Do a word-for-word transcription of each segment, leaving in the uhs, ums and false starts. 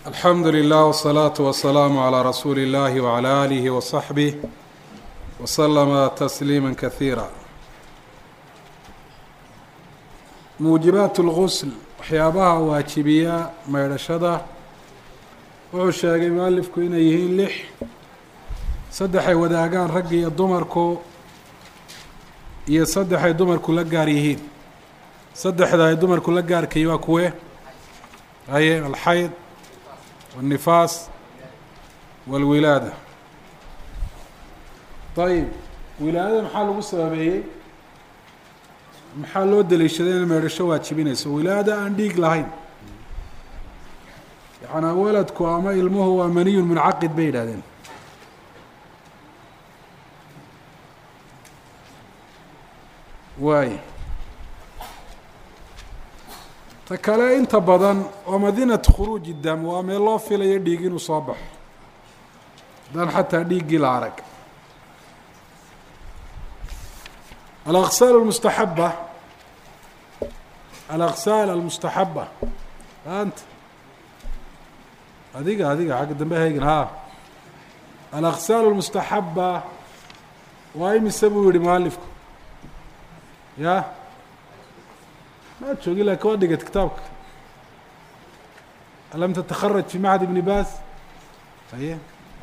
الحمد لله والصلاة والسلام على رسول الله وعلى آله وصحبه وسلم تسليما كثيرا. موجبات الغسل waxyaabaha waajibiya maydhashada wuxuu sheegay mualifku inay yihiin lix saddex ay wadaagaan rag iyo dumarku iyo saddex ay dumarku la gaar yihiin. saddexda ay dumarku la gaarkay waa kuwe ay alxayd والنفاس والولادة. طيب wilaadada maxaa lagu sababeeyey maxaa loo daliishaday in meedhasho waajibinayso wilaada aan dhiig lahayn yaعnaa waladku ama ilmuhu waa maniyun muncaqid bay yidhahdeen. waay ta kale inta badan oo madinat khuruuji dam waa meel loo filayo dhiig inuu soo baxo haddaan xataa dhiiggii la arag. alaqsaal almustaxaba alaqsaal almustaxaba anta adiga adiga xagga dambe haygin ha alaqsaal almustaxaba waa imise buu yihi mualifku ya ما تشوقي لك ودقت كتابك ألم تتخرج في معهد ابن باز؟ أيه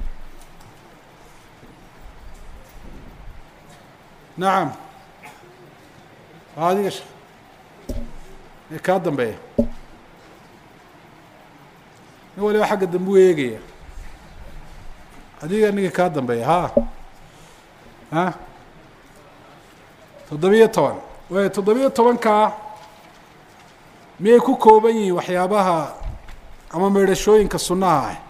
نعم هذه ايش كادم بيه هو اللي حق الدنبوي يجي هذه انك كادم بيه ها ها تضبية طبعا وهي تضبية طبعا كا miyay ku kooban yihiin waxyaabaha ama meedhashooyinka sunnaha ah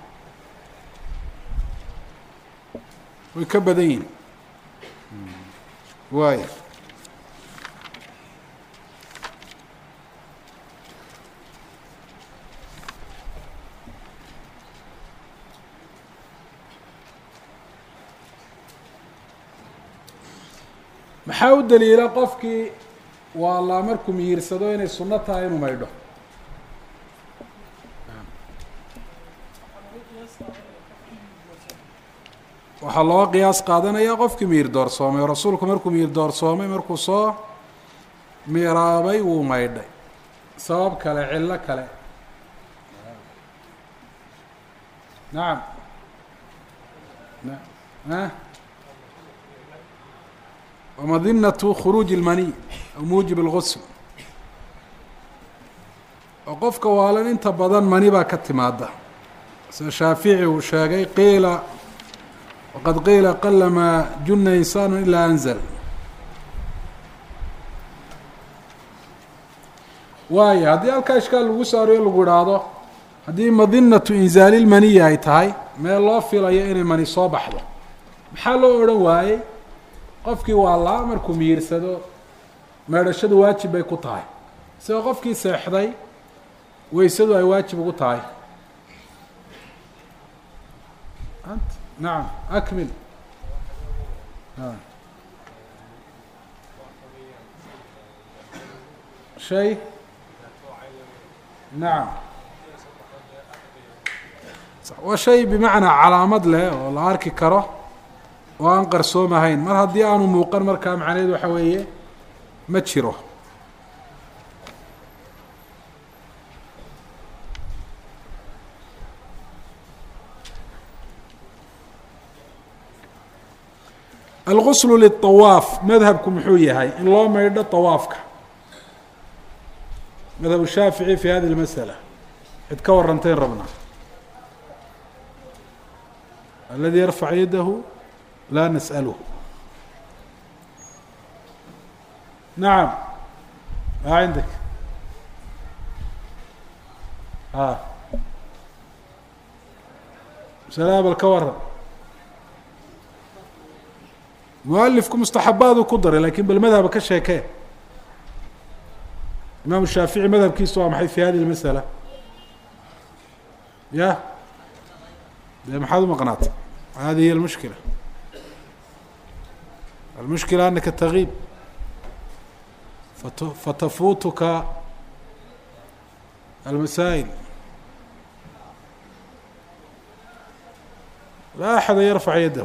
way ka badan yihiin. waay maxaa u daliila qofkii waa la markuu mihiirsado inay sunno tahay inuu maydho waxaa loo qiyaas qaadanayaa qofkii mihir doorsoomay oo rasuulku markuu mihir doorsoomay markuu soo miraabay wuu maydhay sabab kale cillo kale. nacam a ومdنة خروج المني أو موجب الغسل oo qofka waalan inta badan mani baa ka timaada sida shaafiعي uu sheegay qiila وqad qiila qلma juna إنسان إlا أنزل. waay haddii halkaa ishkaal lagu saariyo lagu idhaahdo haddii madinaةu إنزاal الmaniyi ay tahay meel loo filayo inay mani soo baxdo maxaa loo odhan waayey qofkii waa laa markuu mihiirsado meedhashadu waajib bay ku tahay sida qofkii seexday weysadu ay waajib ugu tahay. ant nacam akmil shay nacam waa shay bimacnaa calaamad leh oo la arki karo oo aan qarsoom ahayn mar haddii aanu muuqan markaa macnaheed waxa weeye ma jiro. alguslu liلطawaaf madhabku muxuu yahay in loo maydho طawaafka madhab shaafiعي fi hadi اlmasأla cid ka warantayn rabna aladi yarfac yadahu لا نسأله. نعم ما عندك ها سلام الكورة مؤلفku مستحباadu ku daray lakin bal madhaba ka sheekee imaam الشhaafiعي madhabkiisu waa maxay في hadi المسألة ya de maxaad u maqnaatay hadi hiy المشكلة المشكلة أنك تغيب فتفوتك المسائل. لا أحد يرفع يده.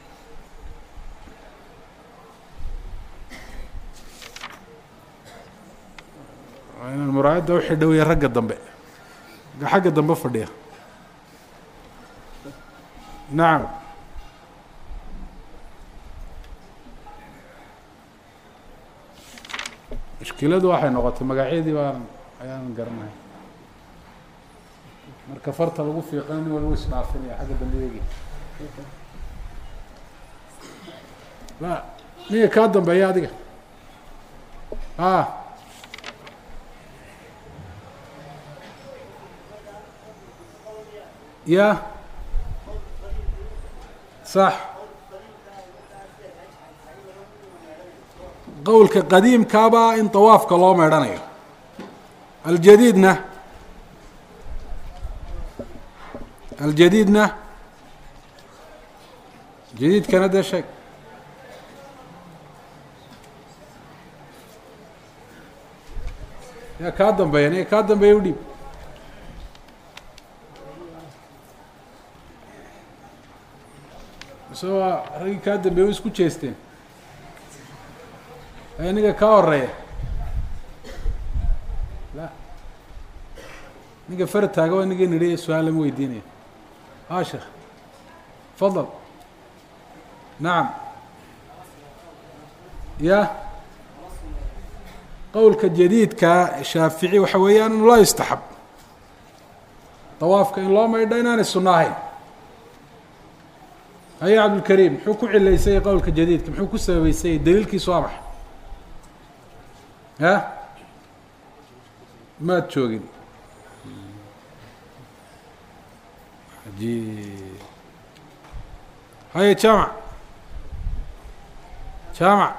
المراعاة وحي دوي رق الدنبه حق الدنبه فرديها. نعم مشكلadu waxay noqotay magacyadii baan ayaan garanay marka farta lagu fiiqan wal wis dhaafinaya xagga dambeeyay la niye ka dambeeya adiga ah يا صح قولك قديم كابا إن طوافك الله ميرانيو الجديدنا الجديدنا جديد كان هذا شيء يا كادم بياني كادم بيودي سوا رأي كادم بيوس كوتشيستين أنا كاورية لا نيجا فرد تاجو نيجي نري سؤال مو يديني عاشر تفضل نعم يا قولك الجديد كشافعي وحويان لا يستحب طوافك إن الله ما يدينا السناهين هيا عبد الكريم حكوا على يسي قولك الجديد كم حكوا سوي يسي دليلك صامح ها ما تشوقين عجيب هيا جامع جامع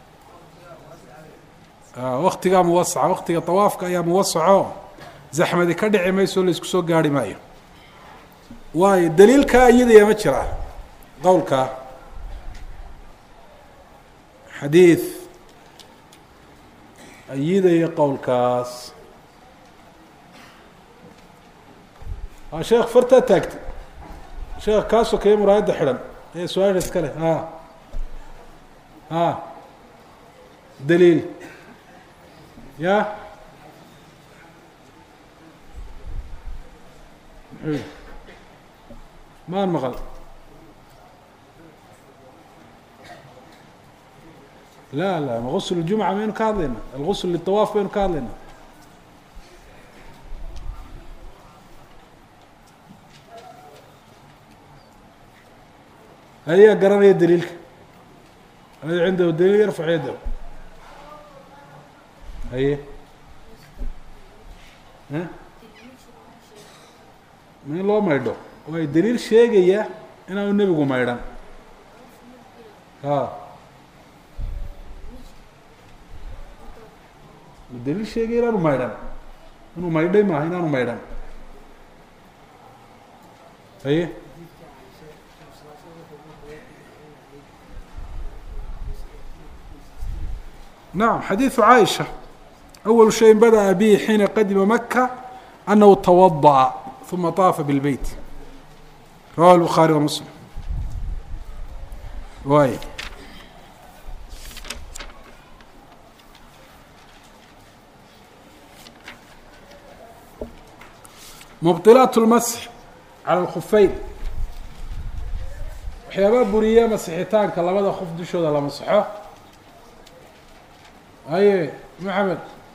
آه وقتك موسع وقتك طوافك يا موسعه زحمة دي كدعي ما يسول يسكسو قاري مايو واي الدليل كايد يا متشرع قولك حديث أيد يا قولكاس ها شيخ فرتا تاكت شيخ كاسو كي مراد حرم ايه سؤال اسكله ها ها دليل يا ما المغل لا لا غسل الجمعة بين كاظلنا الغسل للطواف بين كاظلنا هيا قرر دليلك هذا عنده دليل يرفع يده هيا ها من الله ما يدو وهي دليل شيء يا أنا النبي قوم يدان ها الدليل شيء غير أنو ما يدان أنو ما يدان ما هنا أنو ما يدان هيا نعم حديث عائشة أول شيء بدأ به حين قدم مكة أنه توضأ ثم طاف بالبيت رواه البخاري ومسلم واي مبطلات المسح على الخفين وحيابات برية مسحيتان كاللبدا خف دشو دا لمسحه هاي محمد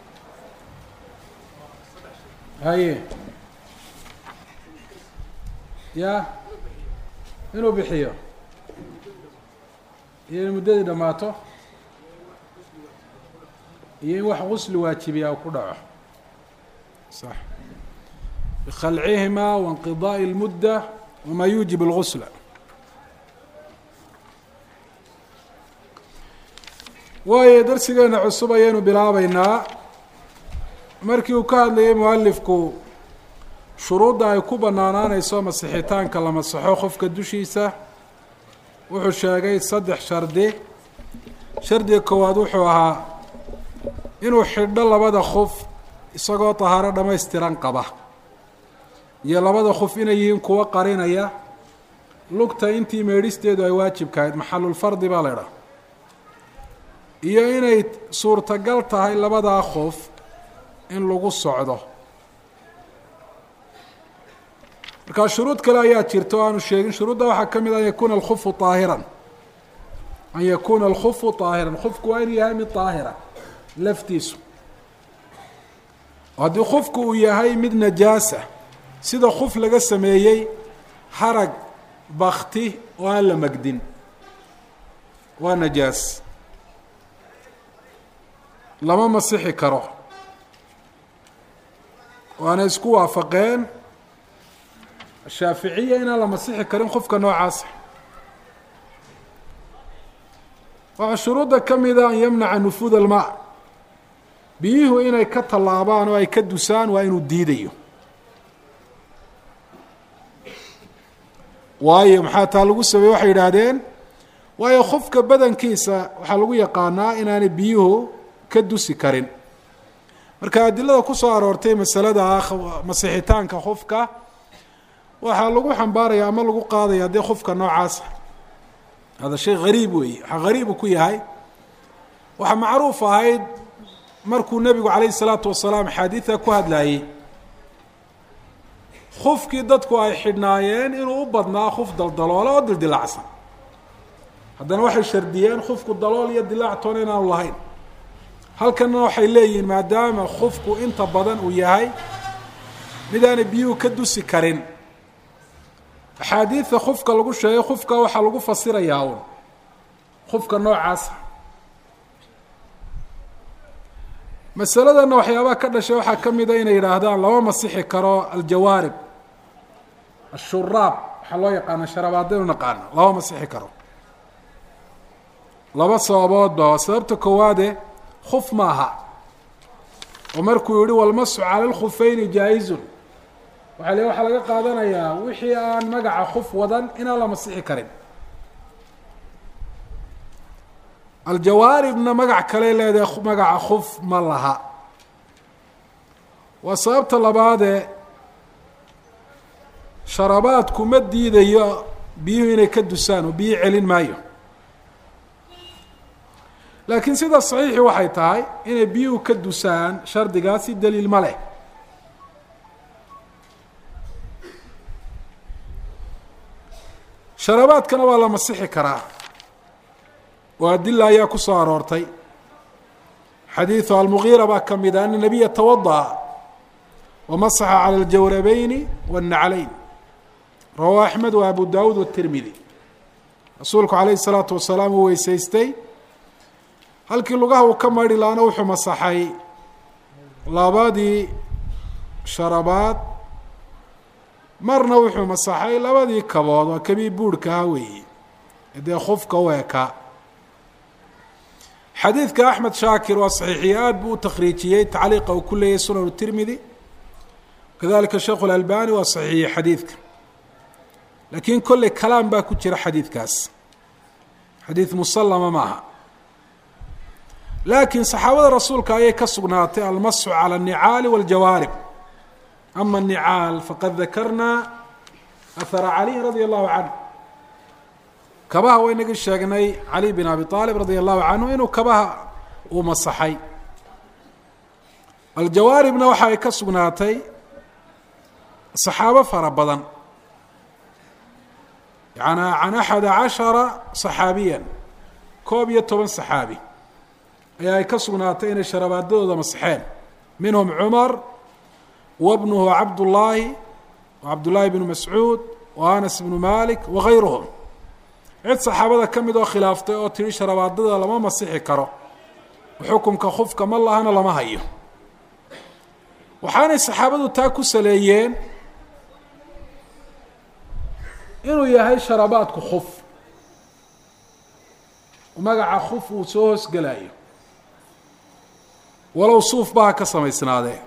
هاي يا إنه بحيو يعني مدة دماته يعني واحد غسل واجبي أو كذا صح بخلعهما وانقضاء المدة وما يوجب الغسل waayo darsigeena cusub ayaynu bilaabaynaa markii uu ka hadlayay muallifku shuruudda ay ku bannaanaanayso masixitaanka la masaxo qofka dushiisa wuxuu sheegay saddex shardi shardiga koowaad wuxuu ahaa inuu xidho labada khuf isagoo tahaaro dhammaystiran qaba iyo labada khuf inay yihiin kuwa qarinaya lugta intii meedhisteedu ay waajibka ahayd maxalulfardi baa la idhaha iyo inay suurtagal tahay labadaa qof in lagu socdo. markaa shuruud kale ayaa jirta o aanu sheegin. shuruudda waxaa ka mid a an yakuuna alkhufu طaahiran an yakuuna alkhufu طaahiran khufku waa inuu yahay mid طaahira laftiisu. haddii khufku uu yahay mid najaasa sida khuf laga sameeyey harag bakti oo aan la magdin waa najaas, lama masixi karo. waana isku waafaqeen shaaficiya inaan la masixi karin khufka noocaasa. waxaa shuruudda ka mida an yamnaca nufuud almaa, biyuhu inay ka tallaabaan oo ay ka dusaan waa inuu diidayo. waayo maxaa taa lagu sameeye waxay yidhaahdeen waayo khufka badankiisa waxaa lagu yaqaanaa inaanay biyuhu ka dusi karin. marka adilada ku soo aroortay masalada masixitaanka khufka waxaa lagu xambaaraya ama lagu qaadaya dee khufka noocaasa. hada shay hariib weeye. waxaa hariibu ku yahay waxaa macruuf ahayd markuu nebigu calayhi salaatu wasalaam xaadiida ku hadlayey khufkii dadku ay xidhnaayeen inuu u badnaa khuf daldaloola oo dildilacsan. haddana waxay shardiyeen khufku dalool iyo dilaactoona inaanu lahayn. halkanna waxay leeyihiin maadaama khufku inta badan uu yahay midaanay biyuhu ka dusi karin, axaadiidta khufka lagu sheegay khufka waxaa lagu fasirayaa un khufka noocaasa. masaladanna waxyaabaha ka dhashay waxaa ka mida inay yidhaahdaan lama masixi karo aljawaarib ashuraab waxaa loo yaqaana sharabaadaynu naqaana lama masixi karo. laba sababoodba. sababta koowaade khuf maaha oo markuu yihi walmasu cala lkhufayni jaa-izun waxaa le waxaa laga qaadanayaa wixii aan magaca khuf wadan inaan la masixi karin. aljawaaribna magac kale leedahay magaca khuf ma laha. waa sababta labaadee sharabaadku ma diidayo biyuhu inay ka dusaan oo biyo celin maayo. laakiin sida saxiixi waxay tahay inay biyuhu ka dusaan shardigaasi daliil ma leh. sharabaadkana waa la masixi karaa oo adila ayaa ku soo aroortay. xadiiثu almugiira baa ka mida ana nabiya tawadaأa wamasaxa calى اljawrabayni wالnaclayn rawahu axmed wa abu dawuud watirmidi. rasuulku calayhi الsalaatu wasalaam uu weysaystay halkii lugaha uu ka maydhi laana wuxuu masaxay labadii sharabaad, marna wuxuu masaxay labadii kabood waa kabii buurhkaha weeye dee khufka u ekaa. xadiidka axmed shaakir waa saxiixiye aad buu u takhriijiyey tacliiqa uu ku leeyahy sunan tirmidi, kadalika sheekhu اlalbani waa saxiixiyey xadiidka. laakiin kolley kalaam baa ku jira xadiidkaas, xadiid musallama maaha. laakiin saxaabada rasuulka ayay ka sugnaatay almasu calى الnicaali wاljawaarib. ama الnicaal faqad dakarna ahara caliy radia allahu canه. kabaha waynaga sheegnay cali bin abi aalib radia allahu canhu inuu kabaha uu masaxay. aljawaaribna waxa ay ka sugnaatay saxaabo fara badan, yani can axada cashara صaxaabiya koob iyo toban saxaabi ayaa ay ka sugnaatay inay sharabaadadooda masaxeen. minhum cumar wabnuhu cabdullaahi wacabdullaahi bnu mascuud wa anas bnu malik wagayruhum. cid saxaabada ka mid oo khilaaftay oo tihi sharabaadada lama masixi karo, xukunka khufka ma lahana lama hayo. waxaanay saxaabadu taa ku saleeyeen inuu yahay sharabaadku khuf, magaca khuf uu soo hoosgelayo walow suuf baha ka samaysnaadee.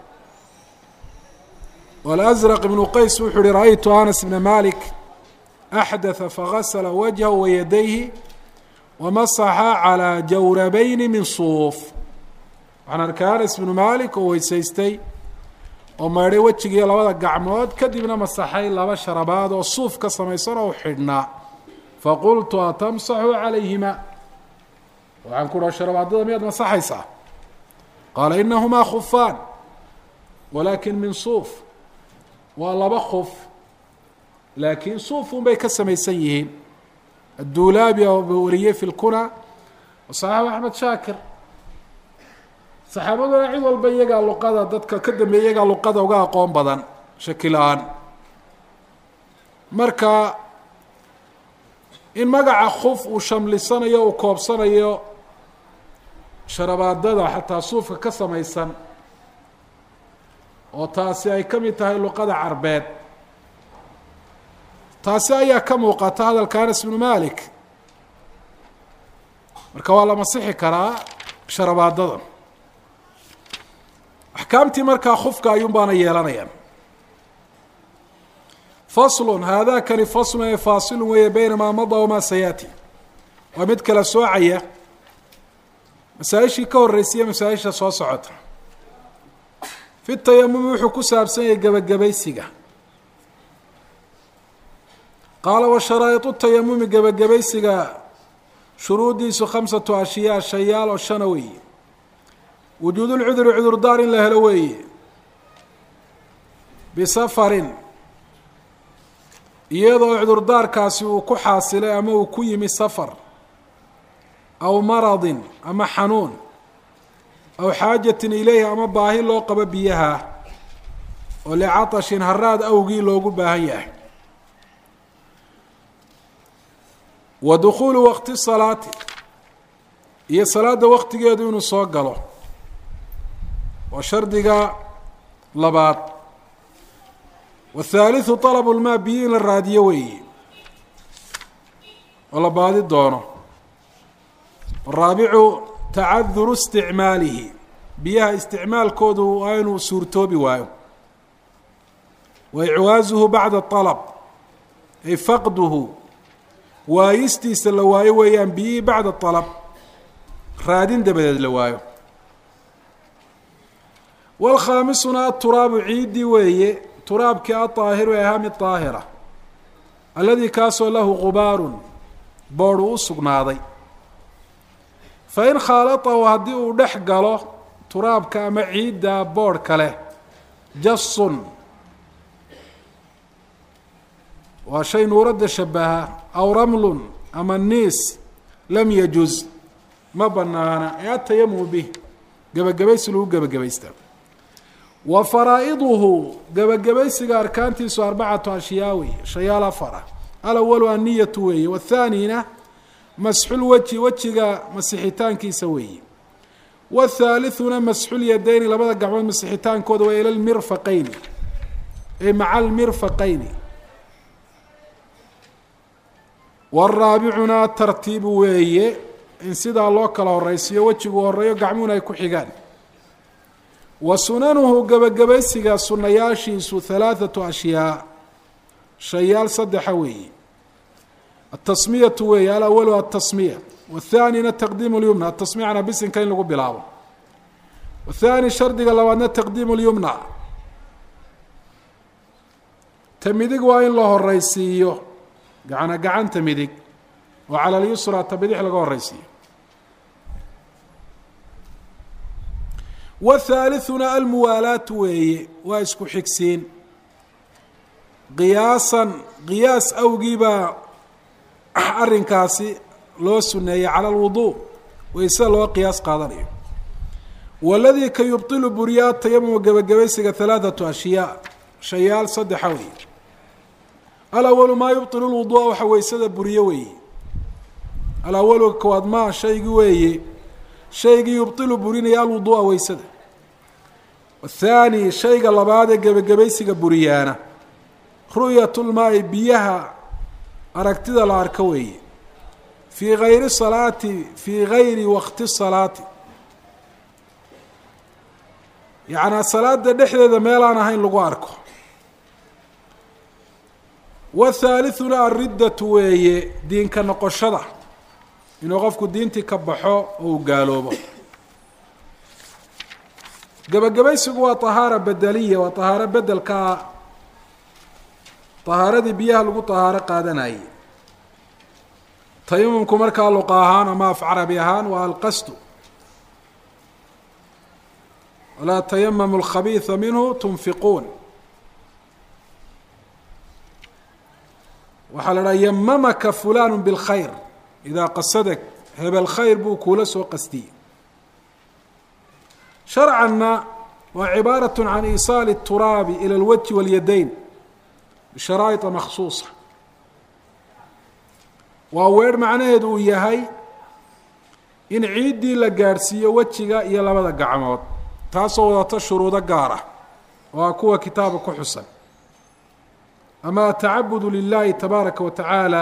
walasraq ibnu qays wuxuu uhi ra-aytu anas bna malik axdatha fagasla wajhahu wayadayhi wamasaxa calىa jawrabayni min suuf. waxaan arkay anas bnu malik oo weysaystay oo maydhay wejigiiyo labada gacmood kadibna masaxay laba sharabaad oo suuf ka samaysan oo u xidhnaa faqultu atamsaxu calayhima waxaan ku dhaha sharabaadada miyaad masaxaysaa qaala inahumaa khufaan walaakin min suuf waa laba khuf laakiin suufun bay ka samaysan yihiin adduulaabi oo wariyey fi lkuna saxaaba axmed shaakir saxaabaduna cid walba iyagaa luqada dadka ka dambeeya iyagaa luqada uga aqoon badan shaki la-aan marka in magaca khuf uu shamlisanayo uu koobsanayo sharabaadada xataa suufka ka samaysan oo taasi ay ka mid tahay luqada carbeed taasi ayaa ka muuqata hadalka anas bnu malik marka waa la masixi karaa sharabaadada axkaamtii markaa khufka ayuun baana yeelanayaan faslun haadakani faslun ee faasilun weeye beyna maa mada wamaa sayaati waa mid kala soocaya masaa-ishii ka horreysaiyo masaa-isha soo socota fi tayamumi wuxuu ku saabsan yahay gebagabaysiga qaala wa sharaa'idu tayamumi gebagabaysiga shuruuddiisu khamsatu ashyaa shayaal oo shana weeye wujuudulcuduri cudurdaar in la helo weeye bisafarin iyadoo cudurdaarkaasi uu ku xaasilay ama uu ku yimi safar aw maradin ama xanuun aw xaajatin ilayhi ama baahi loo qabo biyaha oo licatashin haraad awgii loogu baahan yahay wa dukhuulu waqti salaati iyo salaada waqtigeedu inuu soo galo waa shardiga labaad wathaalithu talabu lmaa biyo in la raadiyo weeye oo la baadi doono araabicu tacaduru isticmaalihi biyaha isticmaalkoodu waa inuu suurtoobi waayo wa icwaazuhu bacda alab ay faqduhu waayistiisa la waayo weeyaan biyihii bacda alab raadin dabadeed la waayo wاlkhaamisuna aturaabu ciidii weeye turaabkii aطaahiru ee ahaa mid طaahira alladii kaasoo lahu gubaarun boodh uu u sugnaaday fain khaalatahu haddii uu dhex galo turaabka ama ciidda boodh kale jasun waa shay nuuradda shabaha aw ramlun ama niis lam yajuz ma banaana ee atayamumu bih gebagabaysi lagu gebagabaystaa wa faraa'iduhu gebagabaysiga arkaantiisu arbacatu ashyaa wey shayaal afara alawalu anniyatu weeye wathaanina masxulwejhi wejiga masixitaankiisa weeye wathaalithuna masxulyadayni labada gacmood masixitaankooda waa ila lmirfaqayni ay maca almirfaqayni waraabicuna tartiibu weeye in sidaa loo kala horeysiyo wejigu horeeyo gacmuhuna ay ku xigaan wa sunanuhu gebagabaysiga sunayaashiisu halaathatu ashyaa shayaal saddexa weeye atasmiyatu weeye alawalu atasmiya wathaanina taqdiimu lyumna atasmiyana bisinka in lagu bilaabo wathaani shardiga labaadna taqdiimu lyumna ta midig waa in la horeysiiyo gacana gacanta midig oo cala alyusra ta bidix laga horeysiiyo wathaalithuna almuwaalaatu weeye waa isku xigsiin qiyaasan qiyaas awgiibaa arrinkaasi loo suneeyey cala alwuduu wayse loo qiyaas qaadanayo waladii ka yubطilu buriyaa tayamuma gebagabaysiga halaathatu ashyaa shayaal saddexa weeye alawalu maa yubطilu lwuduua waxa weysada buriye weeye alawalu kowaad maa shaygii weeye shaygii yubطilu burinaya alwuduua weysada wathaani shayga labaad ee gebagabaysiga buriyaana ru'yat lmaai biyaha aragtida la arko weeye fii gayri salaati fii gayri waqti salaati yacnaa salaada dhexdeeda meelaan ahayn lagu arko wathaalithuna alriddatu weeye diinka noqoshada inuu qofku diintii ka baxo oo uu gaaloobo gabagabaysigu waa طahaara bedeliya waa طahaaro bedelka طahaaradii biyaha lagu طahaaro qaadanayay. tayamumku markaa luqa ahaan ama af carabi ahaan waa alqasdu. walaa tayamamu اlkhabiiثa minhu tunfiquun. waxaa la dhaha yamamaka fulan bاlkhayr idaa qasadak, hebel khayr buu kuula soo qastiyey. sharcanna waa cibaaraة can iisaali الturaabi ilى اlwajhi waاlyadayn bisharaaئiطa makhsuuصa. waa weer macnaheedu uu yahay in ciiddii la gaadhsiiyo wejiga iyo labada gacmood, taasoo wadata shuruudo gaar ah oo a kuwa kitaaba ku xusan. ama atacabudu lilahi tabaaraka wa tacaala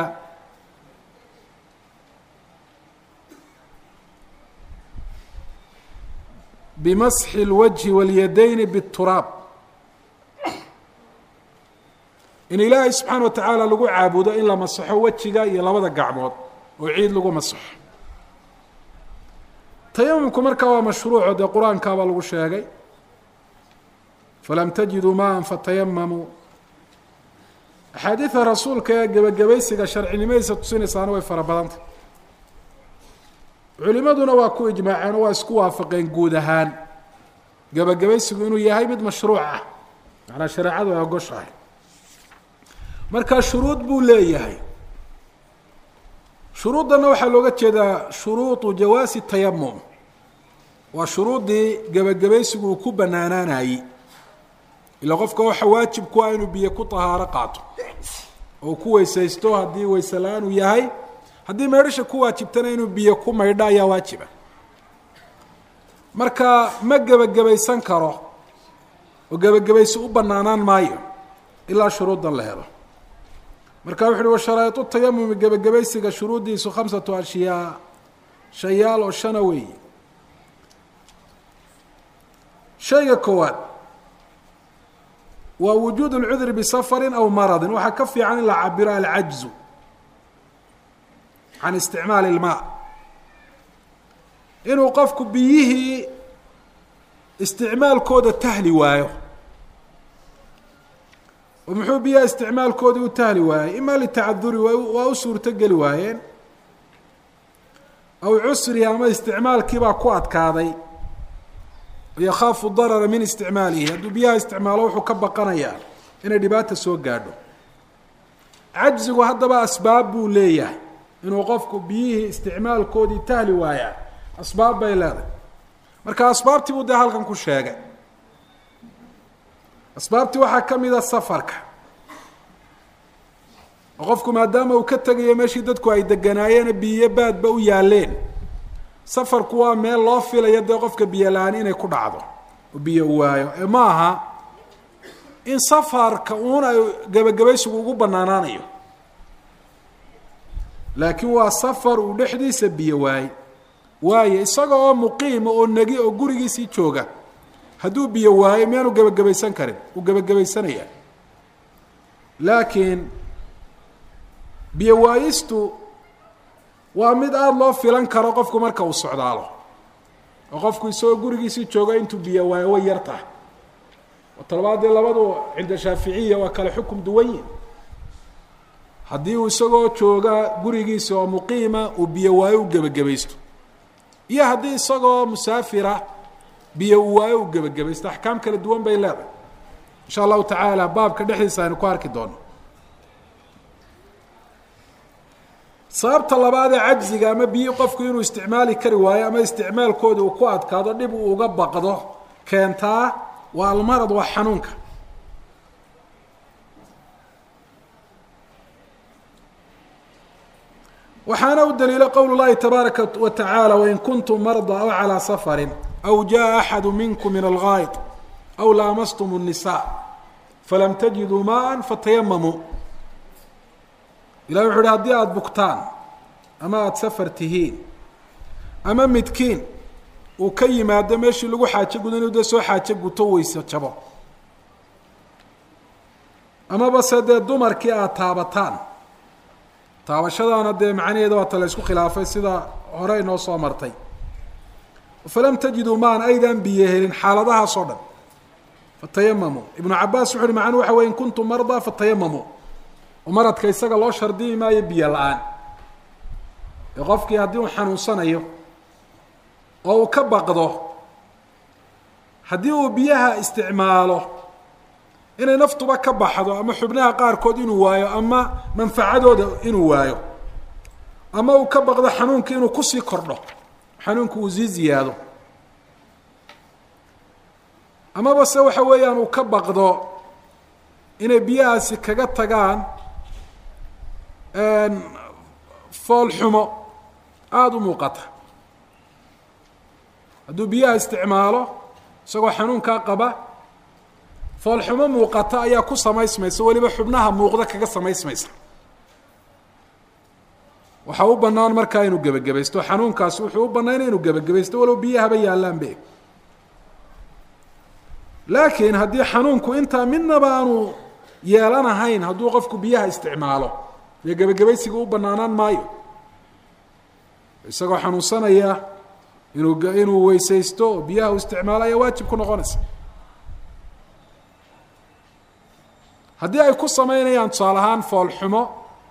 bimasxi اlwajhi waاlyadayni bاturaab, in ilaahay subxaana wa tacaala lagu caabudo in la masaxo wejiga iyo labada gacmood oo ciid lagu masaxo. tayamumku markaa waa mashruuco dee qur-aankaabaa lagu sheegay, falam tajiduu maan fatayamamuu. axaadiida rasuulka ee gebagabaysiga sharcinimadiisa tusinaysaana way fara badantay. culimaduna waa ku ijmaaceen oo waa isku waafaqeen guud ahaan gebagabaysigu inuu yahay mid mashruuc ah, macnaa shareecadu ay ogoshahay. markaa shuruud buu leeyahay. shuruuddanna waxaa looga jeedaa shuruudu jawaasi tayamum, waa shuruuddii gebagabaysigu uu ku banaanaanayey. ilaa qofka waxa waajib ku ah inuu biyo ku tahaaro qaato oo ku weysaysto haddii weyse la-aan uu yahay. haddii meedhasha ku waajibtana inuu biyo ku maydho ayaa waajiba. marka ma gebagabaysan karo oo gebagabaysi u banaanaan maayo ilaa shuruuddan la helo. marka wuxu uhi washaraa'iطu tayamumi gebagabaysiga shuruuddiisu khamsatu ashyaa, shayaal oo shana weeye. shayga koowaad waa wujuud اlcudri bisafarin aw maradin. waxaa ka fiican in la cabiro alcajzu can isticmaali اlmaa, inuu qofku biyihii isticmaalkooda tahli waayo. oo muxuu biyaha isticmaalkoodii u tahli waayey? ima litacaduri waa u suurto geli waayeen, aw cusrihi ama isticmaalkiibaa ku adkaaday, yakhaafu darara min isticmaalihi. hadduu biyaha isticmaalo wuxuu ka baqanayaa inay dhibaata soo gaadho. cajzigu haddaba asbaab buu leeyahay. inuu qofku biyihii isticmaalkoodii tahli waayaa asbaab bay leedahay. marka asbaabtii buu dee halkan ku sheegay. asbaabtii waxaa ka mida safarka, oo qofku maadaama uu ka tegayo meeshii dadku ay deganaayeen biyo baadba u yaaleen, safarku waa meel loo filayo dee qofka biyo la-aan inay ku dhacdo oo biyo u waayo. ee ma aha in safarka uun ay gebagabaysigu ugu banaanaanayo, laakiin waa safar uu dhexdiisa biyo waayey. waayo isaga oo muqiima oo negi oo gurigiisii jooga hadduu biyo waayo miyaanu gebagabaysan karin? uu gebagabaysanaya. laakiin biyo waayistu waa mid aada loo filan karo qofku marka uu socdaalo, oo qofku isagoo gurigiisii jooga intuu biyo waayo way yar tahay. talabaadee labadu cinda shaaficiya waa kale xukum duwan yihin. haddii uu isagoo jooga gurigiisa oo muqiima uu biyo waayo u gebagabaysto, iyo haddii isagoo musaafira biyo uu waayo u gebagabaysto, axkaam kala duwan bay leedahay. insha allahu tacaala baabka dhexdiisa aynu ku arki doono. sababta labaad ee cajziga ama biyi qofku inuu isticmaali kari waayo ama isticmaalkooda uu ku adkaado, dhib uu uga baqdo keentaa waa almarad, waa xanuunka. waxaana u daliilo qowl اllahi tabaaraka wa tacaala wain kuntum marda aw calىa safarin aw jaءa axadu minkum min algaayط aw laamastum الnisaa falam tajiduu maءa fatayamamuu. ilahi wuxu uhi haddii aada bugtaan ama aada safar tihiin ama midkiin uu ka yimaado meeshii lagu xaajo gudo inuu dee soo xaajo guto weyse jabo, amaba se dee dumarkii aada taabataan. taabashadaana dee macnaheeda waata la ysku khilaafay sida hore inoo soo martay. falam tajiduu maan aydan biyo helin xaaladahaasoo dhan fatayamamuu ibnu cabaas wuxu uhi macnuu waxa wey in kuntum mardaa fatayamamuu oo maradka isaga loo shardiyi maayo biyo la-aan ee qofkii haddii uu xanuunsanayo oo uu ka baqdo haddii uu biyaha isticmaalo inay naftuba ka baxdo ama xubnaha qaarkood inuu waayo ama manfacadooda inuu waayo ama uu ka baqdo xanuunka inuu kusii kordho xanuunku uu sii ziyaado amaba se waxa weeyaan uu ka baqdo inay biyahaasi kaga tagaan foolxumo aada u muuqata hadduu biyaha isticmaalo isagoo xanuunkaa qaba foolxumo muuqata ayaa ku samaysmaysa weliba xubnaha muuqda kaga samaysmaysa waxaa u banaan markaa inuu gebagabaysto xanuunkaasi wuxuu u banaana inuu gebagabaysto walow biyahaba yaallaanbe laakiin haddii xanuunku intaa midnaba aanu yeelanahayn hadduu qofku biyaha isticmaalo dee gebagabaysiga u banaanaan maayo isagoo xanuunsanaya inuu inuu weysaysto oo biyaha u isticmaalo ayaa waajib ku noqonaysa haddii ay ku samaynayaan tusaale ahaan foolxumo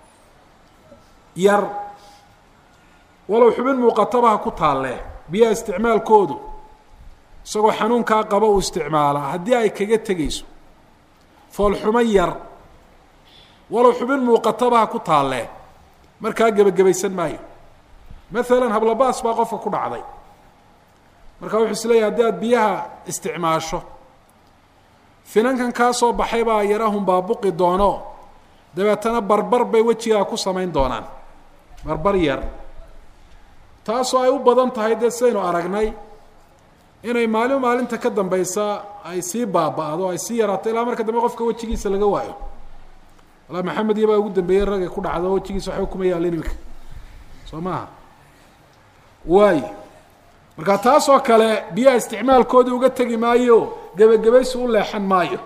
yar walow xubin muuqataba ha ku taallee biyaha isticmaalkoodu isagoo xanuunkaa qaba uu isticmaalaa haddii ay kaga tegayso foolxumo yar walow xubin muuqataba ha ku taallee markaa gebagabaysan maayo maalan hablabaas baa qofka ku dhacday markaa wuxuu isleeyahay haddii aad biyaha isticmaasho finankan kaa soo baxay baa yarahun baabuqi doono dabeetana barbar bay wejigaa ku samayn doonaan barbar yar taasoo ay u badan tahay dee sidaynu aragnay inay maalin maalinta ka dambaysa ay sii baaba-do ay sii yaraato ilaa marka dambe qofka wejigiisa laga waayo walaa maxamed iyo baa ugu dambeeyey ragay ku dhacdo wejigiisa waxba kuma yaalin imika soo maaha waay marka taasoo kale biyaha isticmaalkoodii uga tegi maayo gebagabaysi u leexan maayo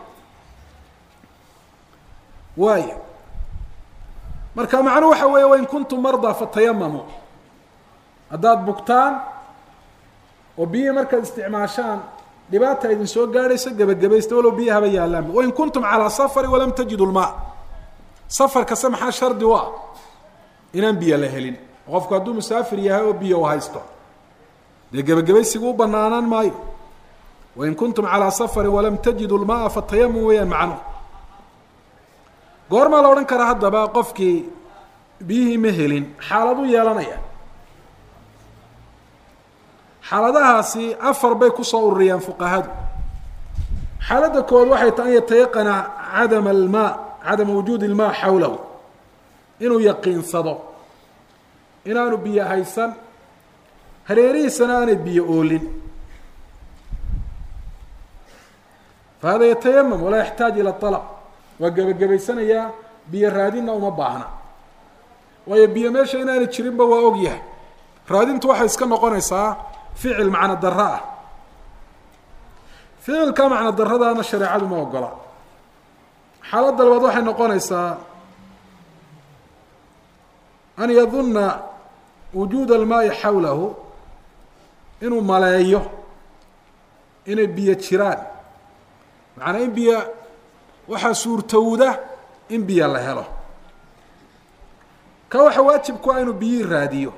waay marka macnuu waxa weeye wain kuntum mardaa fatayamamuu haddaad bugtaan oo biyihii markaad isticmaashaan dhibaata idin soo gaadhaysa gebagabaysta walow biyahaba yaallaanba wain kuntum calaa safari walam tajidu lmaa safarkase maxaa shardi u ah inaan biyo la helin qofku hadduu musaafir yahay oo biyo u haysto dee gebagabaysigu u banaanaan maayo wain kuntum calaa safari walam tajidu lmaa fatayamum weeyaan macnuhu goormaa la odhan karaa haddaba qofkii biyihii ma helin xaaladuu yeelanaya xaaladahaasi afar bay kusoo ururiyaan fuqahadu xaaladda kood waxay tahay an yatayaqana cadama almaa cadama wujuudi ilmaa xawlahu inuu yaqiinsado inaanu biyo haysan hareerihiisana aanay biyo oolin fahada yatayamam walaa yaxtaaj ila alab waa gebagabaysanayaa biyo raadinna uma baahna waayo biyo meesha inaanay jirinba waa og yahay raadintu waxay iska noqonaysaa ficil macno daro ah ficilka macno daradaana shareecadu ma ogola xaaladda labaad waxay noqonaysaa an yadunna wujuuda almaai xawlahu inuu maleeyo inay biyo jiraan macnaa in biyo waxaa suurtowda in biyo la helo ka waxa waajib ku ah inuu biyihii raadiyo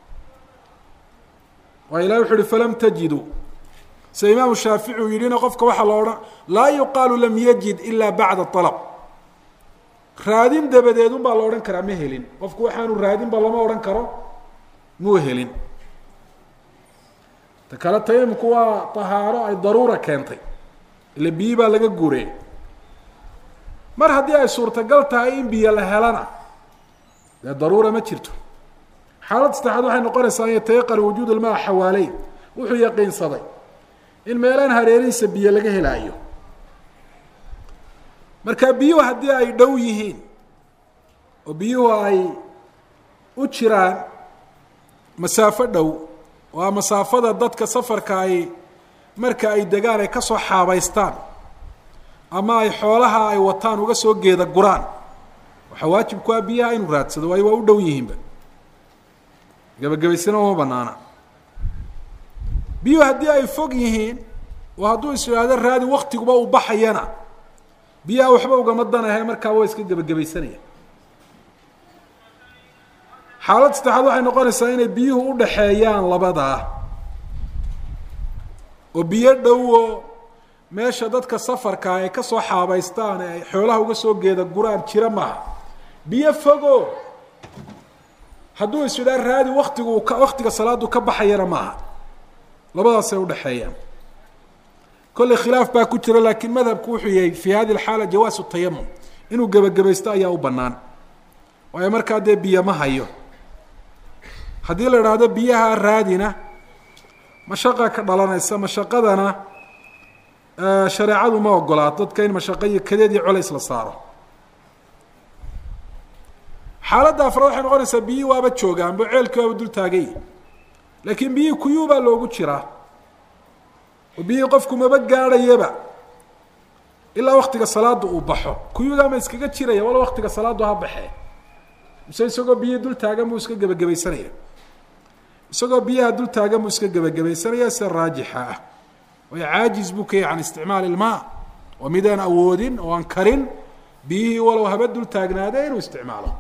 waa ilahi wuxu uhi falam tajiduu sida imaamu shaafici uu yidhina qofka waxaa lo odhan laa yuqaalu lam yajid ilaa bacda alab raadin dabadeed un baa la odhan karaa ma helin qofku waxaanu raadin ba lama odhan karo muu helin ta kale tayamumku waa tahaaro ay daruura keentay ila biyi baa laga guurey mar haddii ay suurtagal tahay in biyo la helana dee daruura ma jirto xaalad saddexaad waxay noqonaysaa an yatayaqana wujuud almaa xawaaleyn wuxuu yaqiinsaday in meelaan hareerihiisa biyo laga helaayo marka biyuhu haddii ay dhow yihiin oo biyuhu ay u jiraan masaafo dhow waa masaafada dadka safarka ay marka ay degaan ay ka soo xaabaystaan ama ay xoolaha ay wataan uga soo geeda guraan waxaa waajib ku ah biyaha inuu raadsado waayo waa u dhow yihiinba gebagabaysana uma banaana biyuhu haddii ay fog yihiin oo hadduu is yidhaahdo raadi waktiguba uu baxayana biyaha waxba ugama danahe markaa waa iska gebagabaysanaya. xaalad saddexaad waxay noqonaysaa inay biyuhu u dhaxeeyaan labadaa oo biyo dhowo meesha dadka safarka ay ka soo xaabaystaan ee ay xoolaha uga soo geeda guraan jira maaha. biyo fogo hadduu is yidhaa raadi waktigu ka waktiga salaadu ka baxayana maaha. labadaasay udhaxeeyaan. kolley khilaaf baa ku jira laakiin madhabku wuxuu yahay fi hadi alxaala jawaasu tayamum inuu gebagabaysto ayaa u banaan waayo markaa dee biyo ma hayo. haddii la idhaahdo biyaha raadina mashaqa ka dhalanaysa, mashaqadana shareecadu ma ogolaato dadka in mashaqo iyo kadeed iyo colays la saaro. xaaladda afraad waxay noqonaysaa biyihii waaba joogaan bo ceelkii waaba dul taagay laakiin biyihii kuyuu baa loogu jiraa oo biyihii qofku maba gaadhayaba ilaa waktiga salaada uu baxo. kuyuudaa ma iskaga jiraya wala waktiga salaadu ha baxee mise isagoo biyihii dul taagan buu iska gebagabaysanaya? isagoo biyaha dul taagan buu iska gebagabaysanaya sida raajixa ah. waayo caajiz buu ka yahay can isticmaali ilmaa oo midaan awoodin oo aan karin biyihii walow haba dul taagnaade inuu isticmaalo.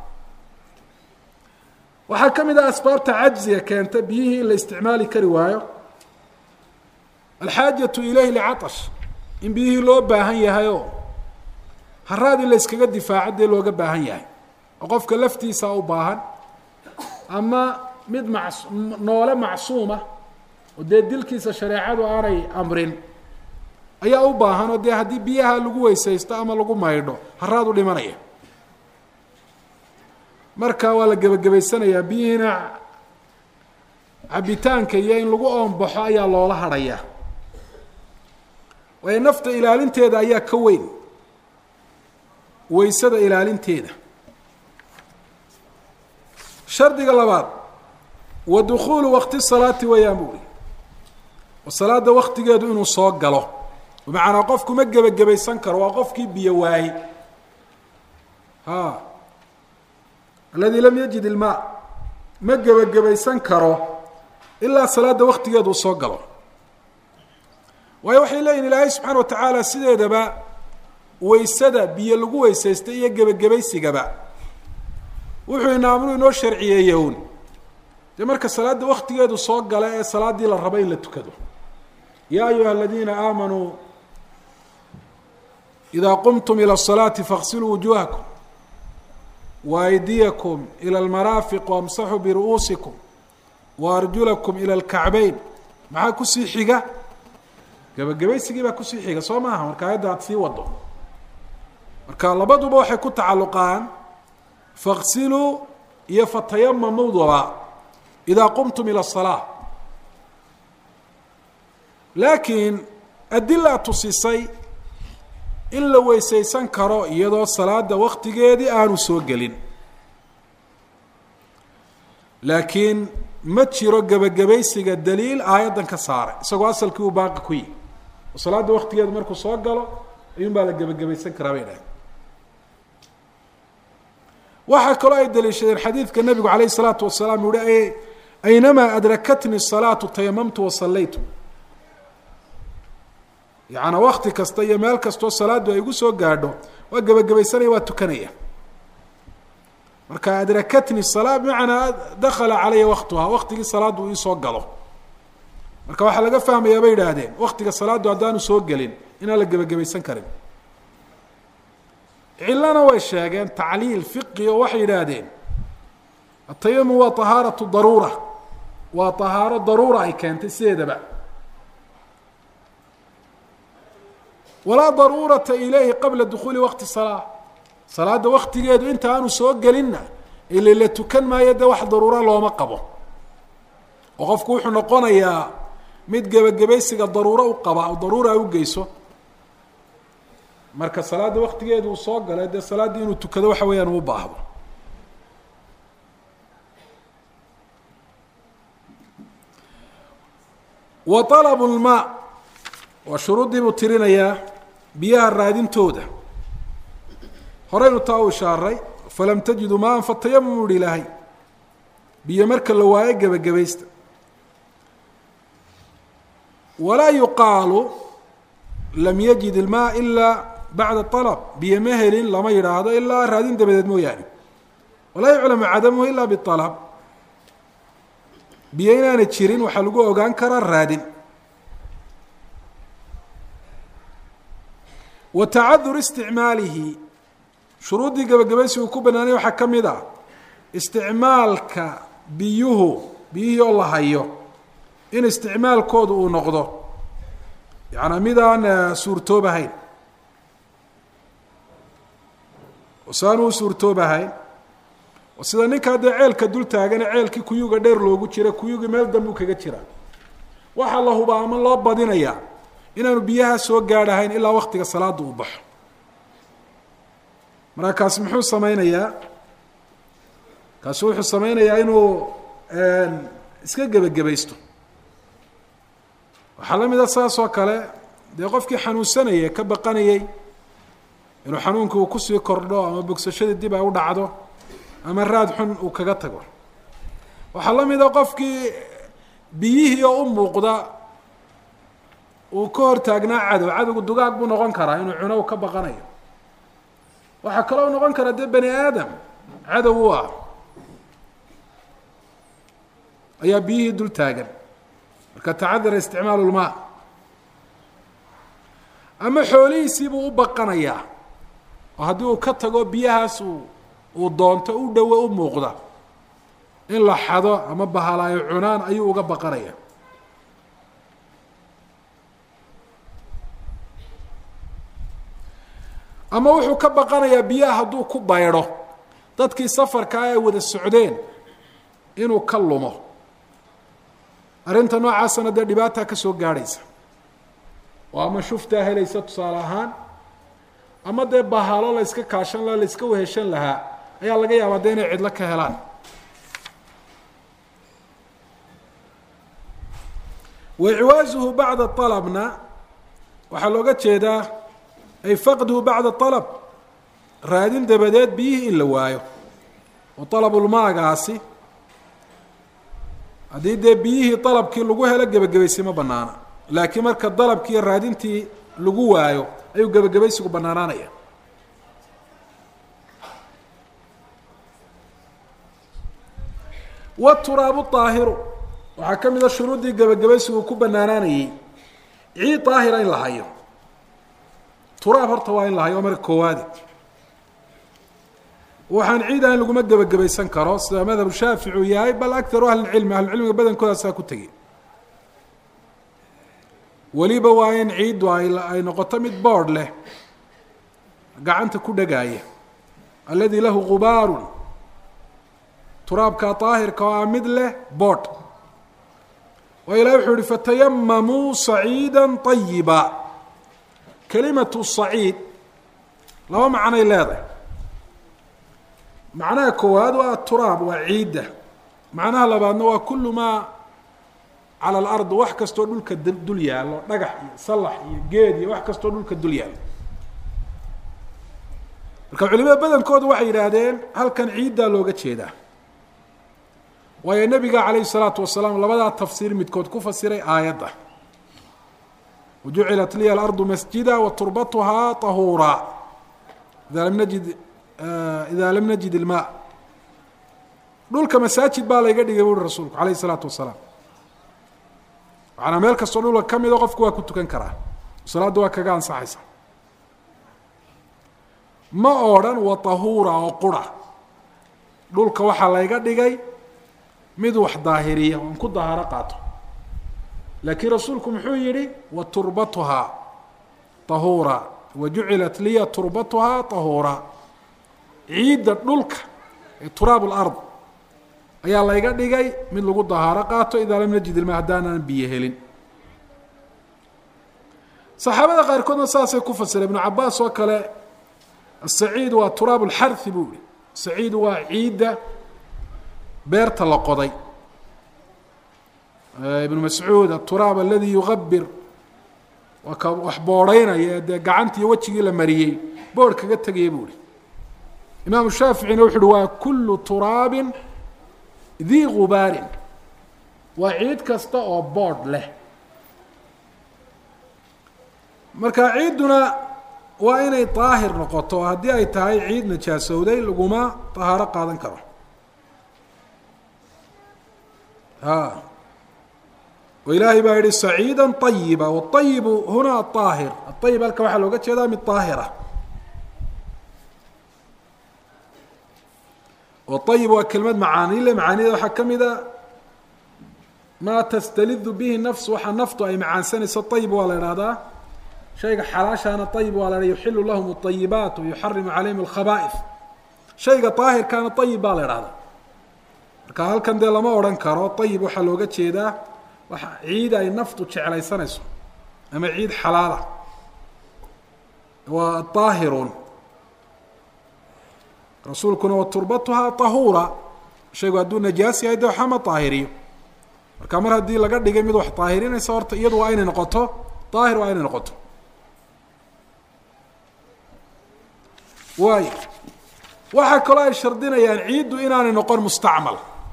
waxaa ka mid ah asbaabta cajziga keenta biyihii in la isticmaali kari waayo alxaajatu ilayhi licatash, in biyihii loo baahan yahay oo haraad in la iskaga difaaco dee looga baahan yahay oo qofka laftiisa u baahan ama mid mac noole macsuuma oo dee dilkiisa shareecadu aanay amrin ayaa u baahan oo dee haddii biyaha lagu weysaysto ama lagu maydho haraad u dhimanaya. marka waa la gebagabaysanayaa biyihiina cabitaanka iyo in lagu oonbaxo ayaa loola hadhayaa waayo nafta ilaalinteeda ayaa ka weyn waysada ilaalinteeda. shardiga labaad wa dukuulu wakti salaati wayaan buuri oo salaada waktigeedu inuu soo galo bimacnaa qofku ma gebagabaysan karo waa qofkii biyo waaye ha aladi lam yajid ilmaa ma gebagabaysan karo ilaa salaada waktigeedu soo galo. waayo waxay leeyihin ilaahay subxaana watacaala sideedaba waysada biyo lagu weysaystay iyo gebagabaysigaba wuxuu inaamru inoo sharciyeeye un dee marka salaada waktigeedu soo gala ee salaaddii la rabo in la tukado. yaa ayuha aladiina aamanuu idaa qumtum ila الصalaati faغsiluu wujuhakum وأيديكم إلى المرافق وامسحوا برؤوسكم وأرجلكم إلى الكعبين. maxaa kusii xiga gebagabaysigii baa kusii xiga soo maaha marka ayadda aad sii wado. marka labaduba waxay ku tacalluqaan faqsiluu iyo fatayamamudaba idaa qumtum ila الصلاة. laakiin adila tusisay in la weysaysan karo iyadoo salaada waktigeedii aanu soo gelin laakiin ma jiro gebagabaysiga daliil aayaddan ka saaray isagoo asalkii uu baaqi ku yihi oo salaada waktigeedu markuu soo galo ayuun baa la gebagabaysan karaa bay dhahay. waxaa kaloo ay daliishadeen xadiidka nabigu alayه الsalaatu wasalaam uhi aynamaa adrakatni الصalaatu tayamamtu wasalaytu, yacnaa wakti kasta iyo meel kastoo salaadu ay igu soo gaadho waa gebagabaysanaya waa tukanaya. marka adrakatni الsalaa bimacnaa dakala calaya waktuha waktigii salaaddu uu iisoo galo. marka waxaa laga fahmayaa bay idhaahdeen waktiga salaaddu haddaanu soo gelin inaan la gebagabaysan karin. cilana way sheegeen tacliil fiqi oo waxay yidhaahdeen atayamum waa طahaaratu daruura, waa طahaaro daruura ay keentay sideedaba. walaa daruurata ilayhi qabla dukuuli wakti salaa, salaada waktigeedu inta aanu soo gelinna ile la tukan maayo dee wax daruura looma qabo oo qofku wuxuu noqonayaa mid gebagabaysiga daruuro u qaba oo daruura ay u geyso. marka salaada waktigeedu uu soo galay dee salaaddii inuu tukado waxa weeyaan u baahdo. wa طalabu lmaa waa shuruuddii buu tirinayaa biyaha raadintooda. horeynu taa u ishaaray falam tajidu maan fatayamum uhi ilaahay biyo marka la waayo gebagabaysta. walaa yuqaalu lam yajid ilmaa ilaa bacda alab biyo ma helin lama yidhaahdo ilaa raadin dabadeed mooyaane walaa yuclamu cadamuhu ila bialab biyo inaana jirin waxaa lagu ogaan karaa raadin. wa tacadur isticmaalihi shuruuddii gabagabaysi uu ku banaanay waxaa ka mid ah isticmaalka biyuhu biyihii oo la hayo in isticmaalkoodu uu noqdo yaani mid aan suurtoobahayn osaan uu suurtoobahayn oo sida ninka dee ceelka dul taagana ceelkii kuyuga dheer loogu jira kuyugi meel dambu kaga jira waxaa la hubaa ama loo badinayaa inaanu biyaha soo gaadhahayn ilaa waktiga salaada uu baxo. markaa kaasi muxuu sameynayaa kaasi wuxuu sameynayaa inuu iska gebagabaysto. waxaa la mid a saas oo kale dee qofkii xanuunsanayay ka baqanayay inuu xanuunka uu kusii kordho ama bogsashadii dib ay u dhacdo ama raad xun uu kaga tago. waxaa la mid a qofkii biyihii oo u muuqda uu ka hor taagnaa cadow cadowgu dugaag buu noqon karaa inuu cuno u ka baqanayo. waxaa kaloo noqon kara dee bani aadam cadow u ah ayaa biyihii dul taagan marka tacadara isticmaalu lmaa. ama xoolihiisii buu u baqanayaa oo haddii uu ka tago biyahaas uu uu doonto u dhowo u muuqda in la xado ama bahalaayo cunaan ayuu uga baqanaya. ama wuxuu ka baqanayaa biyaha hadduu ku baydho dadkii safarkaa ay wada socdeen inuu ka lumo. arrinta noocaasana dee dhibaataa ka soo gaadhaysa oo ama shuftaa helaysa tusaale ahaan ama dee bahalo la yska kaashan laha la yska weheshan lahaa ayaa laga yaabaa dee inay cidlo ka helaan. waciwaazuhu bacda alabna waxaa looga jeedaa ay faqduhu bacda alab raadin dabadeed biyihii in la waayo oo alabulmaagaasi haddii dee biyihii dalabkii lagu helo gebagabaysi ma banaana laakiin marka dalabkii raadintii lagu waayo ayuu gebagabaysigu banaanaanaya. waturaabu aahiru waxaa ka mid a shuruuddii gebagabaysigu ku banaanaanayey ciid daahira in la hayo. turaab horta waa in la hayo marka koowaade waxaan ciid ahayn laguma gebagabaysan karo sida madhab shaafici uu yahay bal akaru ahlicilmi ahlucilmiga badankoodasaa ku tegey. weliba waa in ciiddu ay noqoto mid boodh leh gacanta ku dhagaaya alladii lahu gubaarun turaabka daahirka oo ah mid leh boodh. waa ilahi wuxuu yihi fatayamamuu saciida ayiba. kelimatu saciid laba macnay leedahay. macnaha koowaad waa aturaab waa ciidda. macnaha labaadna waa kulu maa cala alard wax kastoo dhulka dul yaallo dhagax iyo salax iyo geed iyo wax kastoo dhulka dul yaallo. marka culimada badankooda waxay yidhaahdeen halkan ciiddaa looga jeedaa waayo nebiga calayhi salaatu wasalaam labadaa tafsiir midkood ku fasiray aayadda wajucilat liya alardu masjida waturbatuhaa tahuura ida lam najid ida lam najid ilmaa. dhulka masaajid baa layga dhigay buuri rasuulku calayhi salaatu wasalaam. macanaa meel kastoo dhulka ka mida qofku waa ku tukan karaa salaadda waa kaga ansaxaysa. ma odhan wa tahuura oo qura dhulka waxaa layga dhigay mid wax daahiriya oon ku dahaaro qaato laakiin rasuulku muxuu yihi wa turbatuhaa tahuura wajucilat liya turbatuhaa tahuura. ciidda dhulka ee turaab lard ayaa layga dhigay mid lagu dahaaro qaato idaa lam najid ilmaa haddaanan biyo helin. saxaabada qaarkoodna saasay ku fasireen. ibnu cabaas oo kale asaciid waa turaab lxarhi buu yihi. saciid waa ciidda beerta la qoday. ibnu mascuud aturaab aladi yugabir waa ka wax boodhaynaya dee gacantii wejigii la mariyey boodh kaga tegaya buu ihi. imaamu shaaficina wuxu uhi waa kulu turaabin dii gubaarin waa ciid kasta oo boodh leh marka ciiduna waa inay daahir noqoto haddii ay tahay ciid najaasowday laguma tahaaro qaadan karo ha وإلهي baa yihi سعيدا طيبا والطيب هنا الطاهر الطيب halka waxaa looga jeedaa mid طاahirة والطيب waa kelmad macaani le macaanida waxaa ka mida ma تستلذ به النفس waxa naftu ay macaansanayso طيب waa la ihahdaa shayga xalaashaana طيب waa la يحل لهم الطيبات ويحرم عليهم الخبائث shayga طاahirkaana طيب baa la ihahdaa marka halkan dee lama odhan karo طيب waxaa looga jeedaa waxa ciid ay naftu jeclaysanayso ama ciid xalaala waa طاahirun rasuulkuna wa turbatuha طahuura shaygu hadduu najaas yahay de waxa ma طaahiriyo marka mar haddii laga dhigay mid wax طaahirinaysa horta iyadu waa inay noqoto طaahir waa inay noqoto waayo waxaa kaloo ay shardinayaan ciiddu inaanay noqon mustacmal